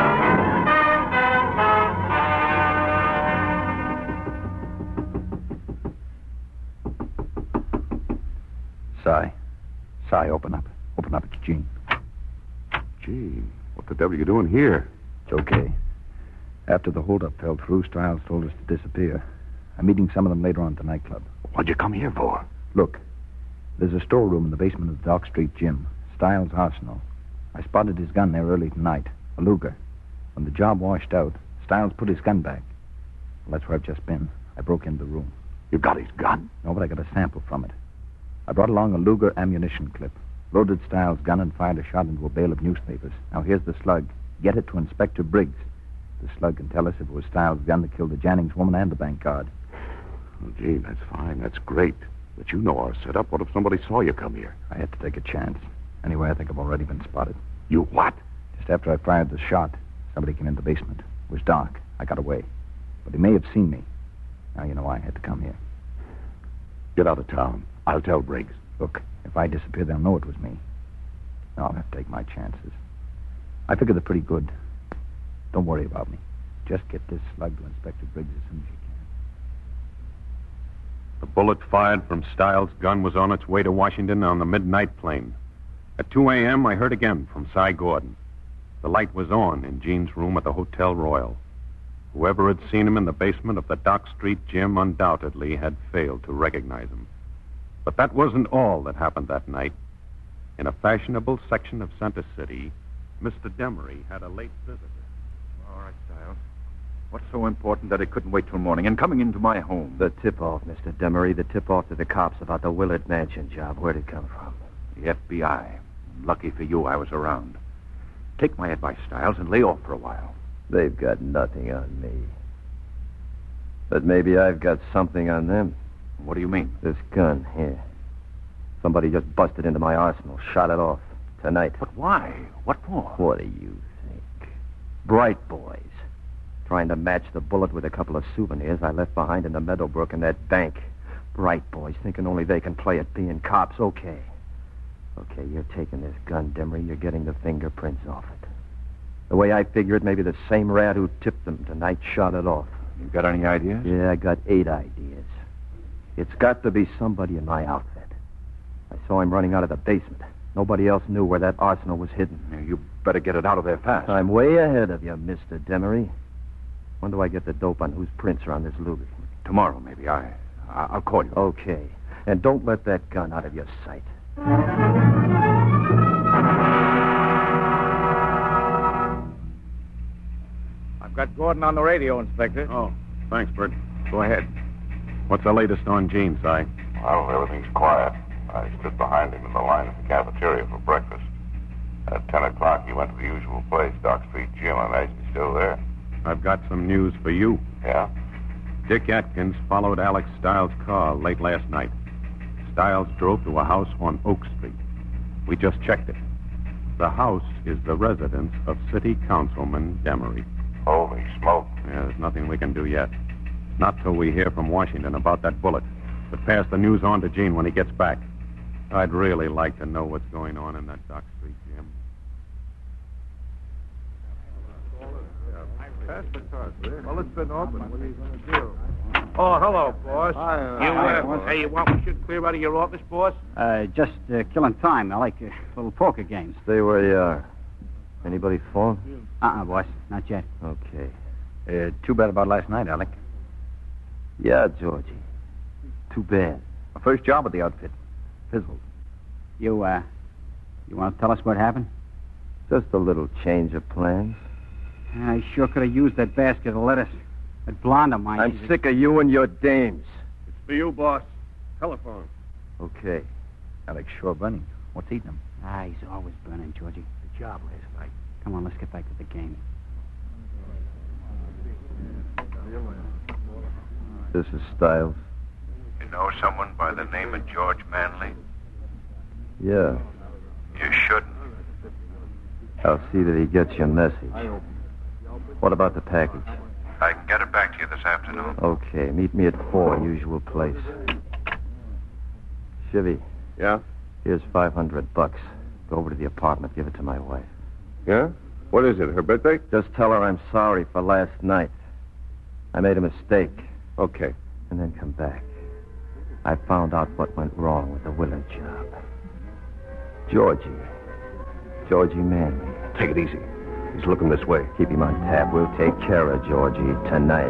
Si. Si, open up. Open up. It's Gene. Gee, what the devil are you doing here? It's okay. After the holdup fell through, Stiles told us to disappear. I'm meeting some of them later on at the nightclub. What'd you come here for? Look, there's a storeroom in the basement of the Dock Street gym. Stiles' arsenal. I spotted his gun there early tonight. A Luger. When the job washed out, Stiles put his gun back. Well, that's where I've just been. I broke into the room. You got his gun? No, but I got a sample from it. I brought along a Luger ammunition clip, loaded Stiles' gun, and fired a shot into a bale of newspapers. Now, here's the slug. Get it to Inspector Briggs. The slug can tell us if it was Stiles' gun that killed the Jannings woman and the bank guard. Well, gee, that's fine. That's great. But you know our setup. What if somebody saw you come here? I had to take a chance. Anyway, I think I've already been spotted. You what? Just after I fired the shot, somebody came in the basement. It was dark. I got away. But he may have seen me. Now you know why I had to come here. Get out of town. I'll tell Briggs. Look, if I disappear, they'll know it was me. Now I'll have to take my chances. I figure they're pretty good. Don't worry about me. Just get this slug to Inspector Briggs as soon as you can. The bullet fired from Stiles' gun was on its way to Washington on the midnight plane. At two a.m., I heard again from Cy Gordon. The light was on in Gene's room at the Hotel Royal. Whoever had seen him in the basement of the Dock Street gym undoubtedly had failed to recognize him. But that wasn't all that happened that night. In a fashionable section of Center City, Mister Demery had a late visitor. All right, Stiles. What's so important that it couldn't wait till morning? And coming into my home. The tip-off, Mister Demery, the tip-off to the cops about the Willard Mansion job. Where'd it come from? The F B I. Lucky for you, I was around. Take my advice, Stiles, and lay off for a while. They've got nothing on me. But maybe I've got something on them. What do you mean? This gun, here. Somebody just busted into my arsenal, shot it off. Tonight. But why? What for? What do you think? Bright boys. Trying to match the bullet with a couple of souvenirs I left behind in the Meadowbrook and that bank. Bright boys thinking only they can play at being cops. Okay. Okay, you're taking this gun, Demery. You're getting the fingerprints off it. The way I figure it, maybe the same rat who tipped them tonight shot it off. You got any ideas? Yeah, I got eight ideas. It's got to be somebody in my outfit. I saw him running out of the basement. Nobody else knew where that arsenal was hidden. Yeah, you better get it out of there fast. I'm way ahead of you, Mister Demery. When do I get the dope on whose prints are on this Luger? Tomorrow, maybe. I, I I'll call you. Okay. And don't let that gun out of your sight. I've got Gordon on the radio, Inspector. Oh, thanks, Bert. Go ahead. What's the latest on Gene, Si? Well, everything's quiet. I stood behind him in the line at the cafeteria for breakfast. At ten o'clock, he went to the usual place, Dock Street Gym. I imagine he's still there. I've got some news for you. Yeah? Dick Atkins followed Alex Stiles' car late last night. Stiles drove to a house on Oak Street. We just checked it. The house is the residence of City Councilman Demery. Holy smoke. Yeah, there's nothing we can do yet. Not till we hear from Washington about that bullet. But pass the news on to Gene when he gets back. I'd really like to know what's going on in that Dock Street gym. Pass the card, sir. Well, it's been open. What are you going to do? Oh, hello, boss. Hi, uh, you, hi, uh, boss. hey, you want we should clear out of your office, boss? Uh, just uh, killing time. I like uh, little poker games. Stay where you are. Anybody phone? Uh-uh, boss. Not yet. Okay. Uh, too bad about last night, Alec. Yeah, Georgie. Too bad. My first job at the outfit. Fizzled. You, uh, you want to tell us what happened? Just a little change of plans. I sure could have used that basket of lettuce. That blonde of mine. I'm sick of you and your dames. It's for you, boss. Telephone. Okay. Alex sure burning. What's eating him? Ah, he's always burning, Georgie. The job last night. Come on, let's get back to the game. This is Stiles. You know someone by the name of George Manley? Yeah. You shouldn't. I'll see that he gets your message. What about the package? I can get it back to you this afternoon. Okay, meet me at four, usual place. Chivy. Yeah? Here's five hundred bucks. Go over to the apartment, give it to my wife. Yeah? What is it, her birthday? Just tell her I'm sorry for last night. I made a mistake. Okay. And then come back. I found out what went wrong with the Willard job. Georgie. Georgie Manley. Take it easy. He's looking this way. Keep him on tap. We'll take care of Georgie tonight.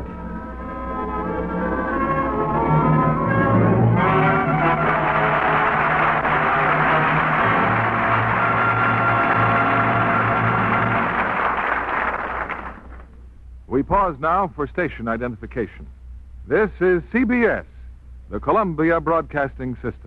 Pause now for station identification. This is C B S, the Columbia Broadcasting System.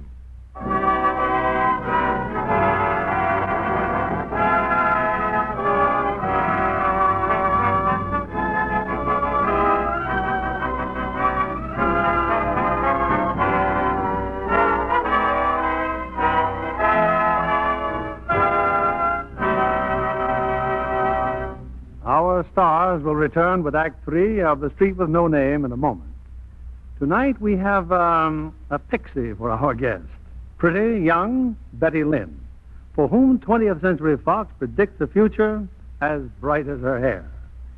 Our stars will return with Act Three of The Street with No Name in a moment. Tonight we have um, a pixie for our guest. Pretty, young Betty Lynn, for whom twentieth Century Fox predicts a future as bright as her hair.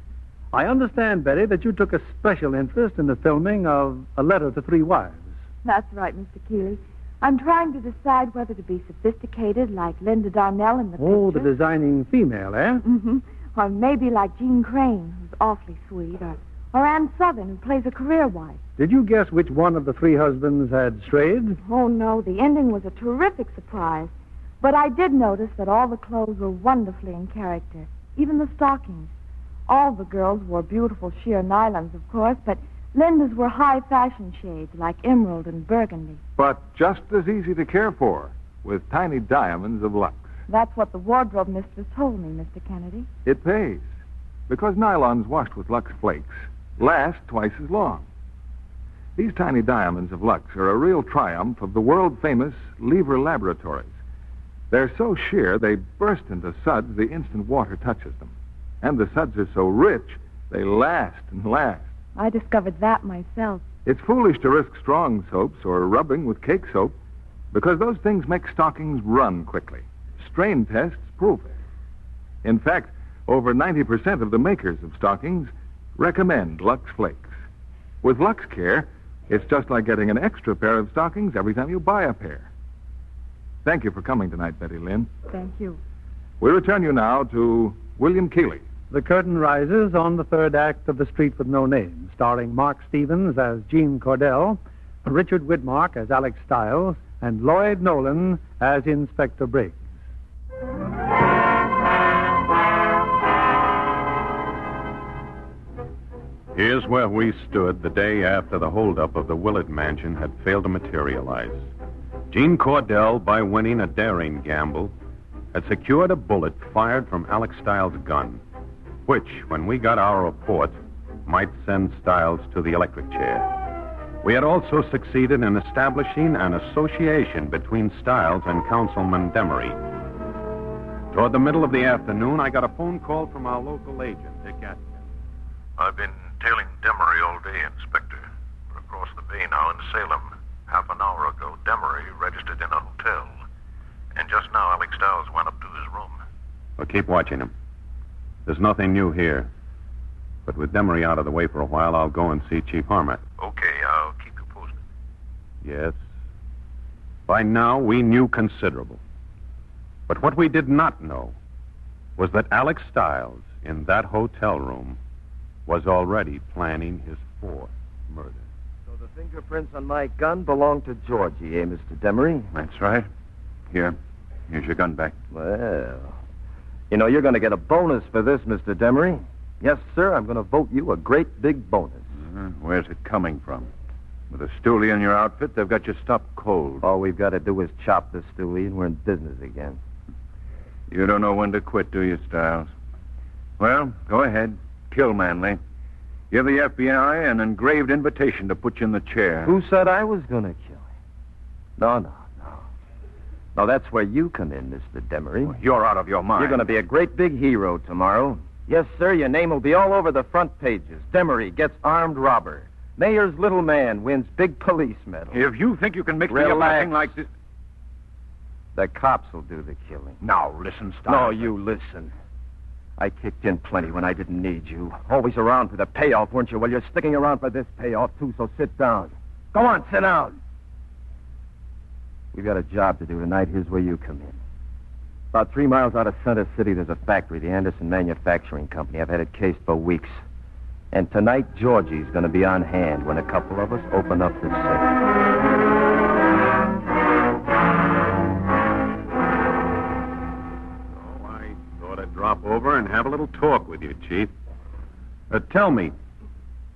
I understand, Betty, that you took a special interest in the filming of A Letter to Three Wives. That's right, Mister Keeley. I'm trying to decide whether to be sophisticated like Linda Darnell in the Oh, the picture. designing female, eh? Mm-hmm. Or maybe like Jean Crane, who's awfully sweet, or, or Anne Southern, who plays a career wife. Did you guess which one of the three husbands had strayed? Oh, no, the ending was a terrific surprise. But I did notice that all the clothes were wonderfully in character, even the stockings. All the girls wore beautiful sheer nylons, of course, but Linda's were high fashion shades like emerald and burgundy. But just as easy to care for, with tiny diamonds of Lux. That's what the wardrobe mistress told me, Mister Kennedy. It pays, because nylons washed with Lux Flakes last twice as long. These tiny diamonds of Lux are a real triumph of the world-famous Lever Laboratories. They're so sheer they burst into suds the instant water touches them. And the suds are so rich, they last and last. I discovered that myself. It's foolish to risk strong soaps or rubbing with cake soap, because those things make stockings run quickly. Strain tests prove it. In fact, over ninety percent of the makers of stockings recommend Lux Flakes. With Lux Care, it's just like getting an extra pair of stockings every time you buy a pair. Thank you for coming tonight, Betty Lynn. Thank you. We return you now to William Keeley. The curtain rises on the third act of The Street with No Name, starring Mark Stevens as Gene Cordell, Richard Widmark as Alex Stiles, and Lloyd Nolan as Inspector Briggs. Here's where we stood the day after the holdup of the Willard mansion had failed to materialize. Gene Cordell, by winning a daring gamble, had secured a bullet fired from Alex Stiles' gun, which, when we got our report, might send Stiles to the electric chair. We had also succeeded in establishing an association between Stiles and Councilman Demery. Toward the middle of the afternoon, I got a phone call from our local agent, Dick Atkins. I've been tailing Demery all day, Inspector. We're across the bay now in Salem. Half an hour ago, Demery registered in a hotel. And just now, Alex Stiles went up to his room. Well, keep watching him. There's nothing new here. But with Demery out of the way for a while, I'll go and see Chief Harmat. Okay, I'll keep you posted. Yes. By now, we knew considerable. But what we did not know was that Alex Stiles, in that hotel room, was already planning his fourth murder. So the fingerprints on my gun belong to Georgie, eh, Mister Demery? That's right. Here. Here's your gun back. Well, you know, you're going to get a bonus for this, Mister Demery. Yes, sir, I'm going to vote you a great big bonus. Uh, where's it coming from? With a stoolie in your outfit, they've got you stopped cold. All we've got to do is chop the stoolie, and we're in business again. You don't know when to quit, do you, Stiles? Well, go ahead. Kill Manley. Give the F B I an engraved invitation to put you in the chair. Who said I was going to kill him? No, no, no. No, that's where you come in, Mister Demery. Well, you're out of your mind. You're going to be a great big hero tomorrow. Yes, sir, your name will be all over the front pages. Demery gets armed robber. Mayor's little man wins big police medal. If you think you can mix me Relax. up acting like this... The cops will do the killing. Now, listen, Stiles. No, you listen. I kicked in plenty when I didn't need you. Always around for the payoff, weren't you? Well, you're sticking around for this payoff, too, so sit down. Go on, sit down. We've got a job to do tonight. Here's where you come in. About three miles out of Center City, there's a factory, the Anderson Manufacturing Company. I've had it cased for weeks. And tonight, Georgie's going to be on hand when a couple of us open up the safe. Drop over and have a little talk with you, Chief. Uh, tell me,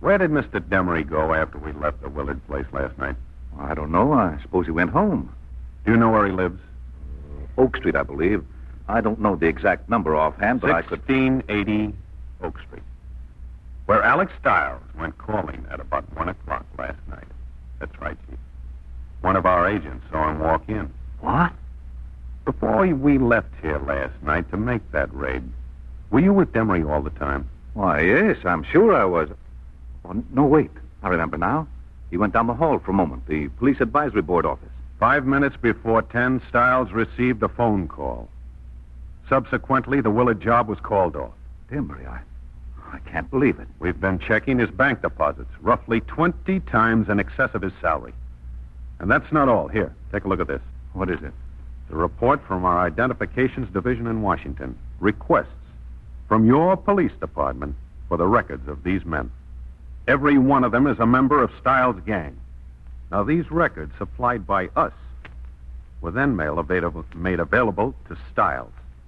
Where did Mister Demery go after we left the Willard place last night? I don't know. I suppose he went home. Do you know where he lives? Oak Street, I believe. I don't know the exact number offhand, but I could... sixteen eighty Oak Street. Where Alex Stiles went calling at about one o'clock last night. That's right, Chief. One of our agents saw him walk in. What? Before we left here last night to make that raid, were you with Demery all the time? Why, yes, I'm sure I was. Oh, no, wait. I remember now. He went down the hall for a moment, the Police Advisory Board office. Five minutes before ten, Stiles received a phone call. Subsequently, the Willard job was called off. Demery, I, I can't believe it. We've been checking his bank deposits, roughly twenty times in excess of his salary. And that's not all. Here, take a look at this. What is it? The report from our Identifications Division in Washington requests from your police department for the records of these men. Every one of them is a member of Stiles' gang. Now, these records supplied by us were then made available, made available to Stiles.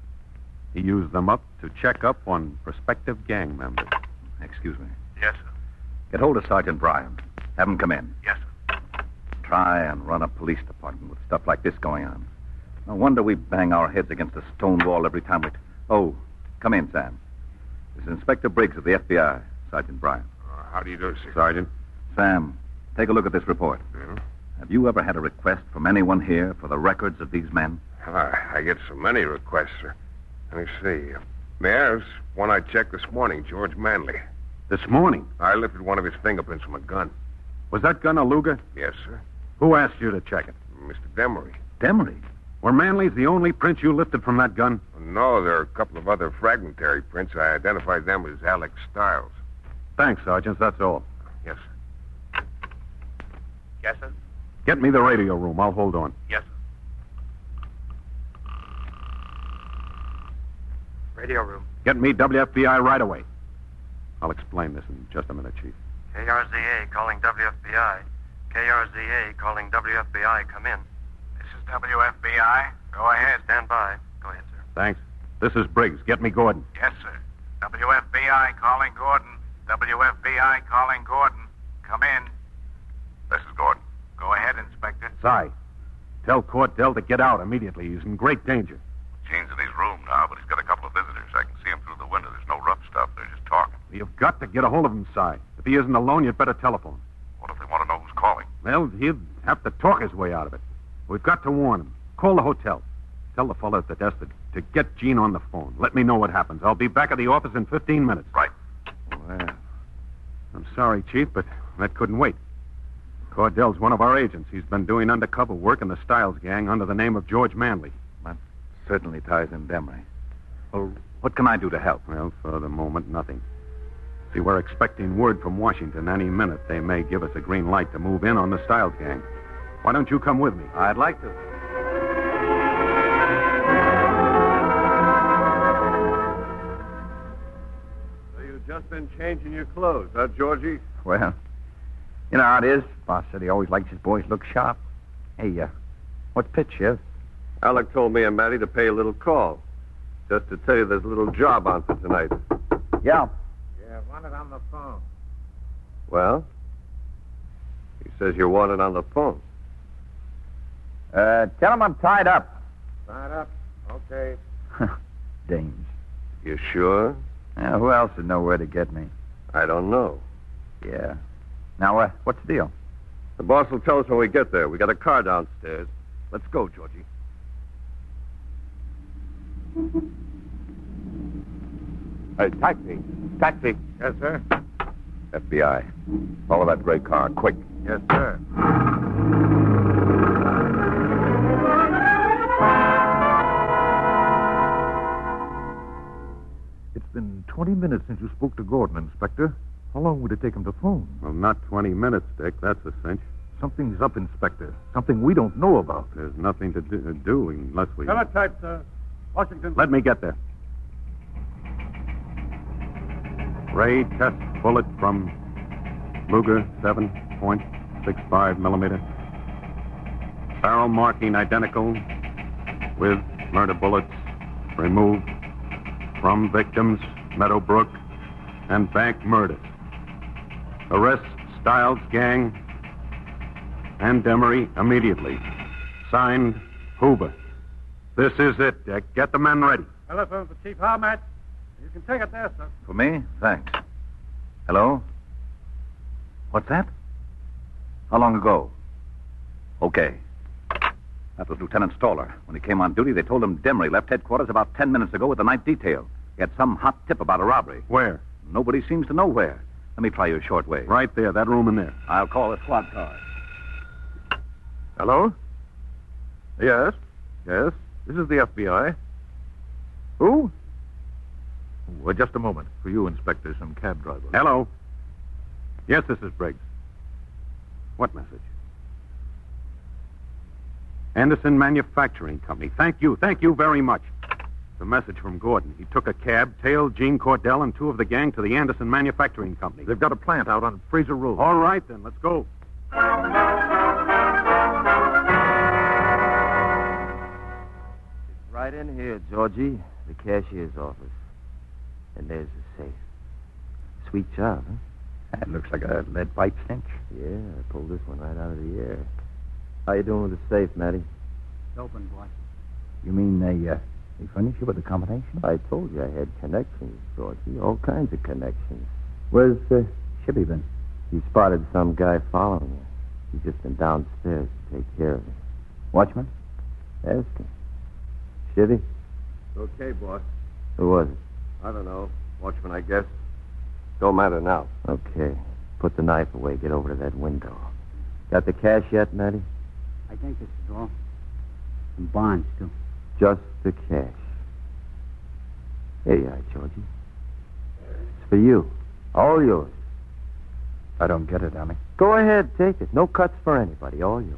He used them up to check up on prospective gang members. Excuse me. Yes, sir. Get hold of Sergeant Bryan. Have him come in. Yes, sir. Try and run a police department with stuff like this going on. No wonder we bang our heads against a stone wall every time we... T- oh, come in, Sam. This is Inspector Briggs of the F B I, Sergeant Bryan. Uh, how do you do, sir? Sergeant? Sam, take a look at this report. Yeah? Have you ever had a request from anyone here for the records of these men? Uh, I get so many requests, sir. Let me see. There's one I checked this morning, George Manley. This morning? I lifted one of his fingerprints from a gun. Was that gun a Luger? Yes, sir. Who asked you to check it? Mister Demery. Demery? Were Manley's the only prints you lifted from that gun? No, there are a couple of other fragmentary prints. I identified them as Alex Stiles. Thanks, Sergeant. That's all. Yes, sir. Yes, sir? Get me the radio room. I'll hold on. Yes, sir. Radio room. Get me W F B I right away. I'll explain this in just a minute, Chief. K R Z A calling W F B I. K R Z A calling W F B I. Come in. This is W F B I. Go ahead. Stand by. Go ahead, sir. Thanks. This is Briggs. Get me Gordon. Yes, sir. W F B I calling Gordon. W F B I calling Gordon. Come in. This is Gordon. Go ahead, Inspector. Si. Tell Cordell to get out immediately. He's in great danger. Gene's in his room now, but he's got a couple of visitors. I can see him through the window. There's no rough stuff. They're just talking. You've got to get a hold of him, Si. If he isn't alone, you'd better telephone. What if they want to know who's calling? Well, he'd have to talk his way out of it. We've got to warn him. Call the hotel. Tell the fellow at the desk to, to get Gene on the phone. Let me know what happens. I'll be back at the office in fifteen minutes. Right. Well, I'm sorry, Chief, but that couldn't wait. Cordell's one of our agents. He's been doing undercover work in the Stiles gang under the name of George Manley. That certainly ties in Demery. Well, what can I do to help? Well, for the moment, nothing. See, we're expecting word from Washington any minute. They may give us a green light to move in on the Stiles gang. Why don't you come with me? I'd like to. So you've just been changing your clothes, huh, Georgie? Well, you know how it is. Boss said he always likes his boys look sharp. Hey, uh, what's pitch, Sheriff? Alec told me and Matty to pay a little call. Just to tell you there's a little job on for tonight. Yeah. Yeah, want it on the phone. Well? He says you're wanted on the phone. Uh, tell him I'm tied up. Tied up? Okay. Dames. You sure? Yeah, who else would know where to get me? I don't know. Yeah. Now, uh, what's the deal? The boss will tell us when we get there. We got a car downstairs. Let's go, Georgie. Hey, taxi. Taxi. Yes, sir. F B I. Follow that gray car, quick. Yes, sir. It's been twenty minutes since you spoke to Gordon, Inspector. How long would it take him to phone? Well, not twenty minutes, Dick. That's a cinch. Something's up, Inspector. Something we don't know about. There's nothing to do, do unless we... Teletype, sir. Washington. Let me get there. Ray test bullet from Luger seven point six five millimeter. Barrel marking identical with murder bullets removed from victims Meadowbrook and bank murders. Arrest Stiles' gang and Demery immediately. Signed, Hoover. This is it, Dick. Get the men ready. Telephone for Chief Harmat. You can take it there, sir. For me? Thanks. Hello? What's that? How long ago? Okay. That was Lieutenant Stoller. When he came on duty, they told him Demery left headquarters about ten minutes ago with the night detail. He had some hot tip about a robbery. Where? Nobody seems to know where. Let me try you a short way. Right there, that room in there. I'll call the squad car. Hello? Yes, yes. This is the F B I. Who? Well, just a moment. For you, Inspector, some cab driver. Hello. Yes, this is Briggs. What message? Anderson Manufacturing Company. Thank you. Thank you very much. The message from Gordon. He took a cab, tailed Gene Cordell and two of the gang to the Anderson Manufacturing Company. They've got a plant out on Fraser Road. All right, then. Let's go. It's right in here, Georgie. The cashier's office. And there's the safe. Sweet job, huh? That looks like a lead pipe cinch. Yeah, I pulled this one right out of the air. How you doing with the safe, Matty? It's open, boy. You mean they, uh, they furnish you with a combination? I told you I had connections, Georgie. All kinds of connections. Where's uh, Shibby been? He spotted some guy following you. He's just been downstairs to take care of him. Watchman? Ask him. Shivy? Okay, boss. Who was it? I don't know. Watchman, I guess. Don't matter now. Okay. Put the knife away. Get over to that window. Got the cash yet, Matty? I think this is all. Some bonds, too. Just the cash. Here you are, Georgie. It's for you. All yours. I don't get it, Allie. Go ahead, take it. No cuts for anybody. All yours.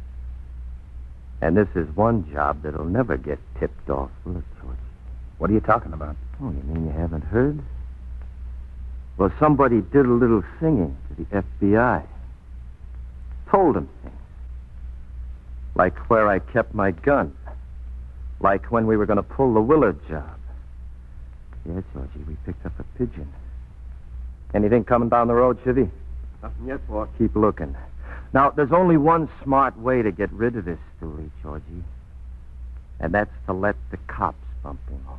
And this is one job that'll never get tipped off, will it, Georgie? What are you talking about? Oh, you mean you haven't heard? Well, somebody did a little singing to the F B I. Told them things. Like where I kept my gun. Like when we were going to pull the Willard job. Yes, Georgie, we picked up a pigeon. Anything coming down the road, Chivy? Nothing yet, boss. Keep looking. Now, there's only one smart way to get rid of this stoolie, Georgie. And that's to let the cops bump him off.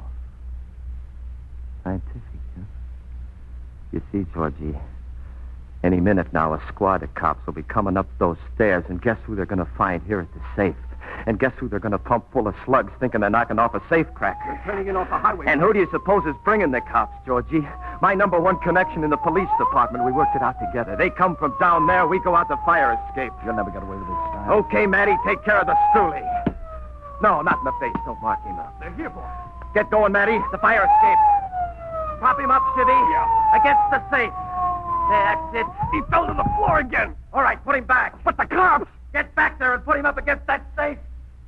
Scientific, huh? You see, Georgie, any minute now, a squad of cops will be coming up those stairs, and guess who they're going to find here at the safe? And guess who they're going to pump full of slugs thinking they're knocking off a safecracker? They're turning in off the highway. And who do you suppose is bringing the cops, Georgie? My number one connection in the police department. We worked it out together. They come from down there. We go out to fire escape. You'll never get away with this time. Okay, Matty, take care of the stoolie. No, not in the face. Don't mark him up. They're here, boss. Get going, Matty. The fire escape. Prop him up, Chivy. Yeah. Against the safe. That's it. He fell to the floor again. All right, put him back. But the cops! Get back there and put him up against that safe.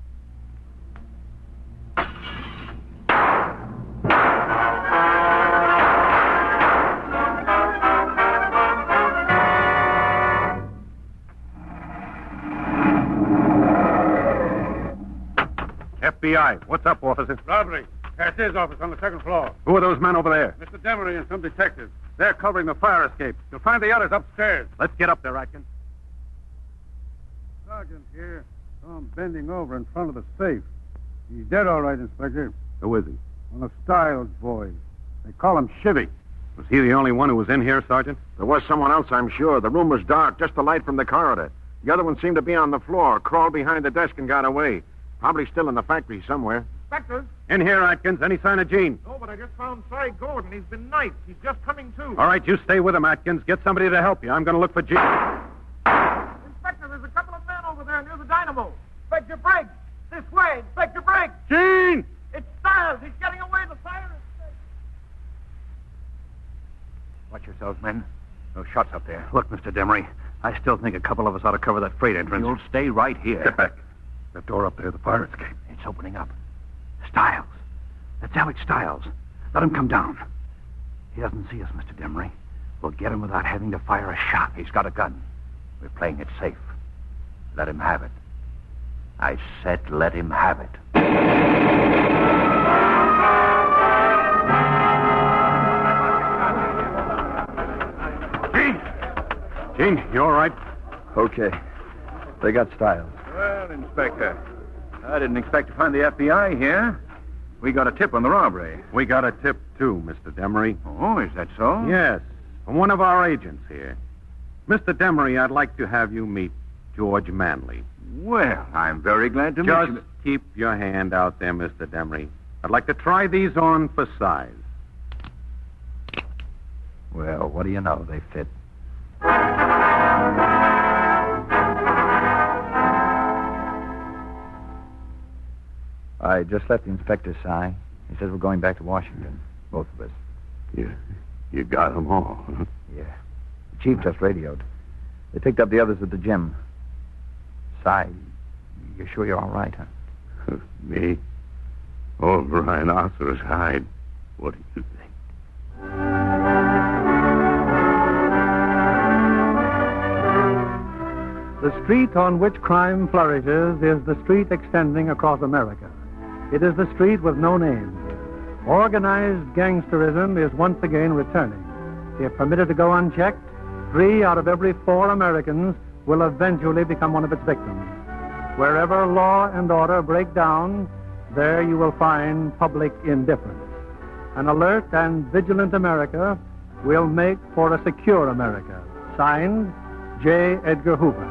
F B I. What's up, officer? Robbery. Cashier's office on the second floor. Who are those men over there? Mister Demery and some detectives. They're covering the fire escape. You'll find the others upstairs. Let's get up there, Atkins. Sergeant here saw him bending over in front of the safe. He's dead, all right, Inspector. Who is he? One of Stiles' boys. They call him Shivy. Was he the only one who was in here, Sergeant? There was someone else, I'm sure. The room was dark, just the light from the corridor. The other one seemed to be on the floor, crawled behind the desk and got away. Probably still in the factory somewhere. Inspector? In here, Atkins. Any sign of Gene? No, but I just found Cy Gordon. He's been knifed. He's just coming to. All right, you stay with him, Atkins. Get somebody to help you. I'm going to look for Gene. Inspector, there's a couple of men over there near the dynamo. Inspector Briggs. This way, Inspector Briggs. Gene! It's Stiles. He's getting away. The fire escape. Watch yourselves, men. No shots up there. Look, Mister Demery, I still think a couple of us ought to cover that freight entrance. You'll stay right here. Step back. That door up there, the fire escape. It's opening up. Stiles. That's Alex Stiles. Let him come down. He doesn't see us, Mister Demery. We'll get him without having to fire a shot. He's got a gun. We're playing it safe. Let him have it. I said let him have it. Gene! Gene, you all right? Okay. They got Stiles. Well, Inspector, I didn't expect to find the F B I here. We got a tip on the robbery. We got a tip, too, Mister Demery. Oh, is that so? Yes, from one of our agents here. Mister Demery, I'd like to have you meet George Manley. Well, I'm very glad to Just meet you. keep your hand out there, Mister Demery. I'd like to try these on for size. Well, what do you know? They fit. I just left the inspector, Si. He says we're going back to Washington, both of us. You, you got them all, huh? Yeah. The chief just radioed. They picked up the others at the gym. Si, you're sure you're all right, huh? Me? Old rhinoceros hide. What do you think? The street on which crime flourishes is the street extending across America. It is the street with no name. Organized gangsterism is once again returning. If permitted to go unchecked, three out of every four Americans will eventually become one of its victims. Wherever law and order break down, there you will find public indifference. An alert and vigilant America will make for a secure America. Signed, J. Edgar Hoover.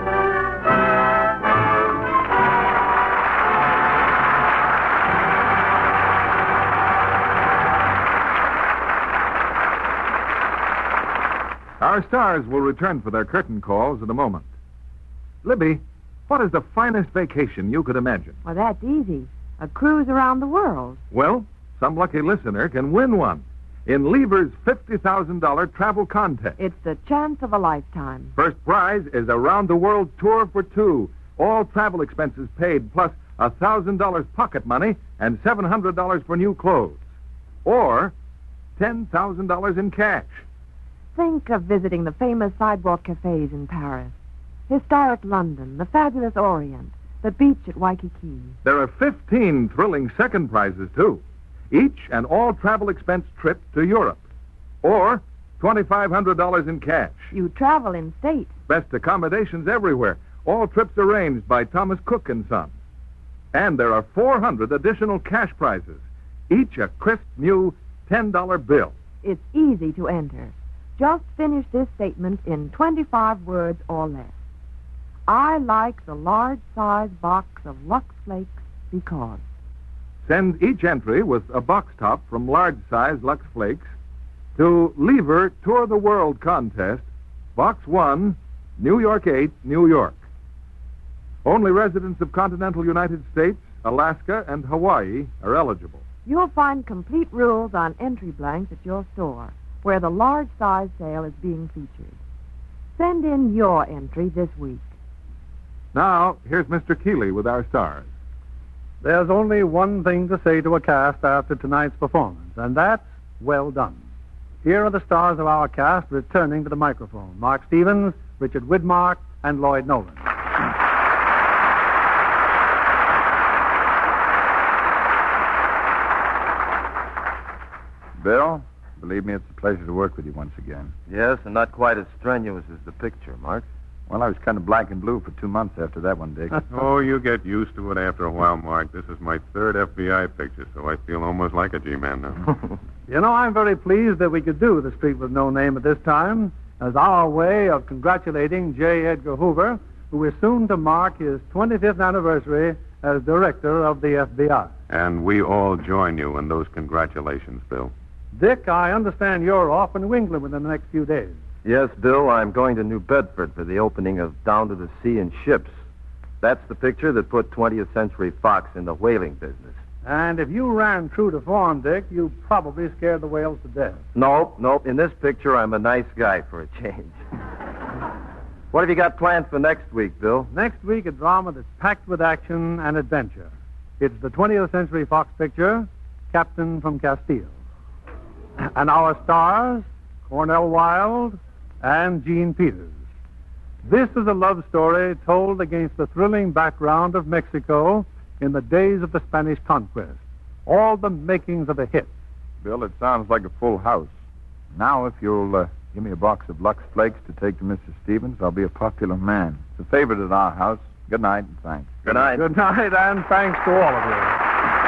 Our stars will return for their curtain calls in a moment. Libby, what is the finest vacation you could imagine? Well, that's easy. A cruise around the world. Well, some lucky listener can win one in Lever's fifty thousand dollars travel contest. It's the chance of a lifetime. First prize is a round-the-world tour for two. All travel expenses paid, plus one thousand dollars pocket money and seven hundred dollars for new clothes. Or ten thousand dollars in cash. Think of visiting the famous sidewalk cafes in Paris, historic London, the fabulous Orient, the beach at Waikiki. There are fifteen thrilling second prizes, too. Each an all-travel expense trip to Europe. Or twenty-five hundred dollars in cash. You travel in state. Best accommodations everywhere. All trips arranged by Thomas Cook and Son. And there are four hundred additional cash prizes, each a crisp new ten dollar bill. It's easy to enter. Just finish this statement in twenty-five words or less. I like the large size box of Lux Flakes because. Send each entry with a box top from large size Lux Flakes to Lever Tour the World Contest, Box one, New York eight, New York. Only residents of continental United States, Alaska, and Hawaii are eligible. You'll find complete rules on entry blanks at your store, where the large size sale is being featured. Send in your entry this week. Now, here's Mister Keeley with our stars. There's only one thing to say to a cast after tonight's performance, and that's well done. Here are the stars of our cast returning to the microphone. Mark Stevens, Richard Widmark, and Lloyd Nolan. Bill, believe me, it's a pleasure to work with you once again. Yes, and not quite as strenuous as the picture, Mark. Well, I was kind of black and blue for two months after that one, Dick. Oh, you get used to it after a while, Mark. This is my third F B I picture, so I feel almost like a G-man now. You know, I'm very pleased that we could do The Street with No Name at this time as our way of congratulating J. Edgar Hoover, who is soon to mark his twenty-fifth anniversary as director of the F B I. And we all join you in those congratulations, Bill. Dick, I understand you're off in New England within the next few days. Yes, Bill, I'm going to New Bedford for the opening of Down to the Sea in Ships. That's the picture that put twentieth Century Fox in the whaling business. And if you ran true to form, Dick, you probably scared the whales to death. Nope, nope. In this picture, I'm a nice guy for a change. What have you got planned for next week, Bill? Next week, a drama that's packed with action and adventure. It's the twentieth Century Fox picture, Captain from Castile. And our stars, Cornell Wilde and Gene Peters. This is a love story told against the thrilling background of Mexico in the days of the Spanish conquest. All the makings of a hit. Bill, it sounds like a full house. Now, if you'll uh, Give me a box of Lux Flakes to take to Missus Stevens. I'll be a popular man. It's a favorite at our house. Good night and thanks. Good night. Good night, and thanks to all of you.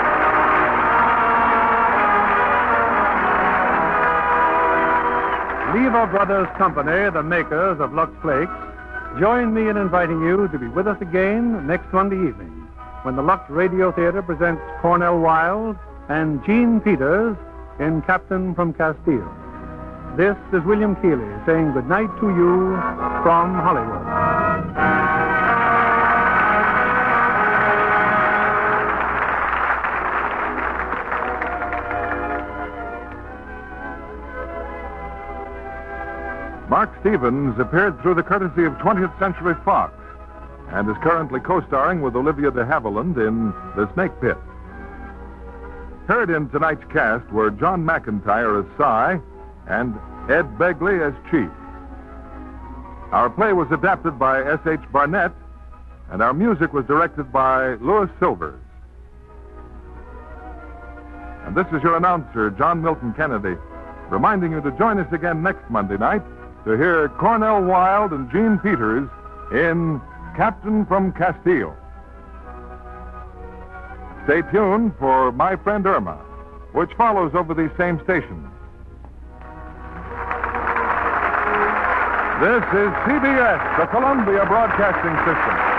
Lever Brothers Company, the makers of Lux Flakes, join me in inviting you to be with us again next Monday evening when the Lux Radio Theater presents Cornell Wilde and Gene Peters in Captain from Castile. This is William Keeley saying good night to you from Hollywood. Mark Stevens appeared through the courtesy of twentieth Century Fox and is currently co-starring with Olivia de Havilland in The Snake Pit. Heard in tonight's cast were John McIntyre as Cy and Ed Begley as Chief. Our play was adapted by S H Barnett, and our music was directed by Louis Silvers. And this is your announcer, John Milton Kennedy, reminding you to join us again next Monday night to hear Cornell Wilde and Gene Peters in Captain from Castile. Stay tuned for My Friend Irma, which follows over these same stations. This is C B S, the Columbia Broadcasting System.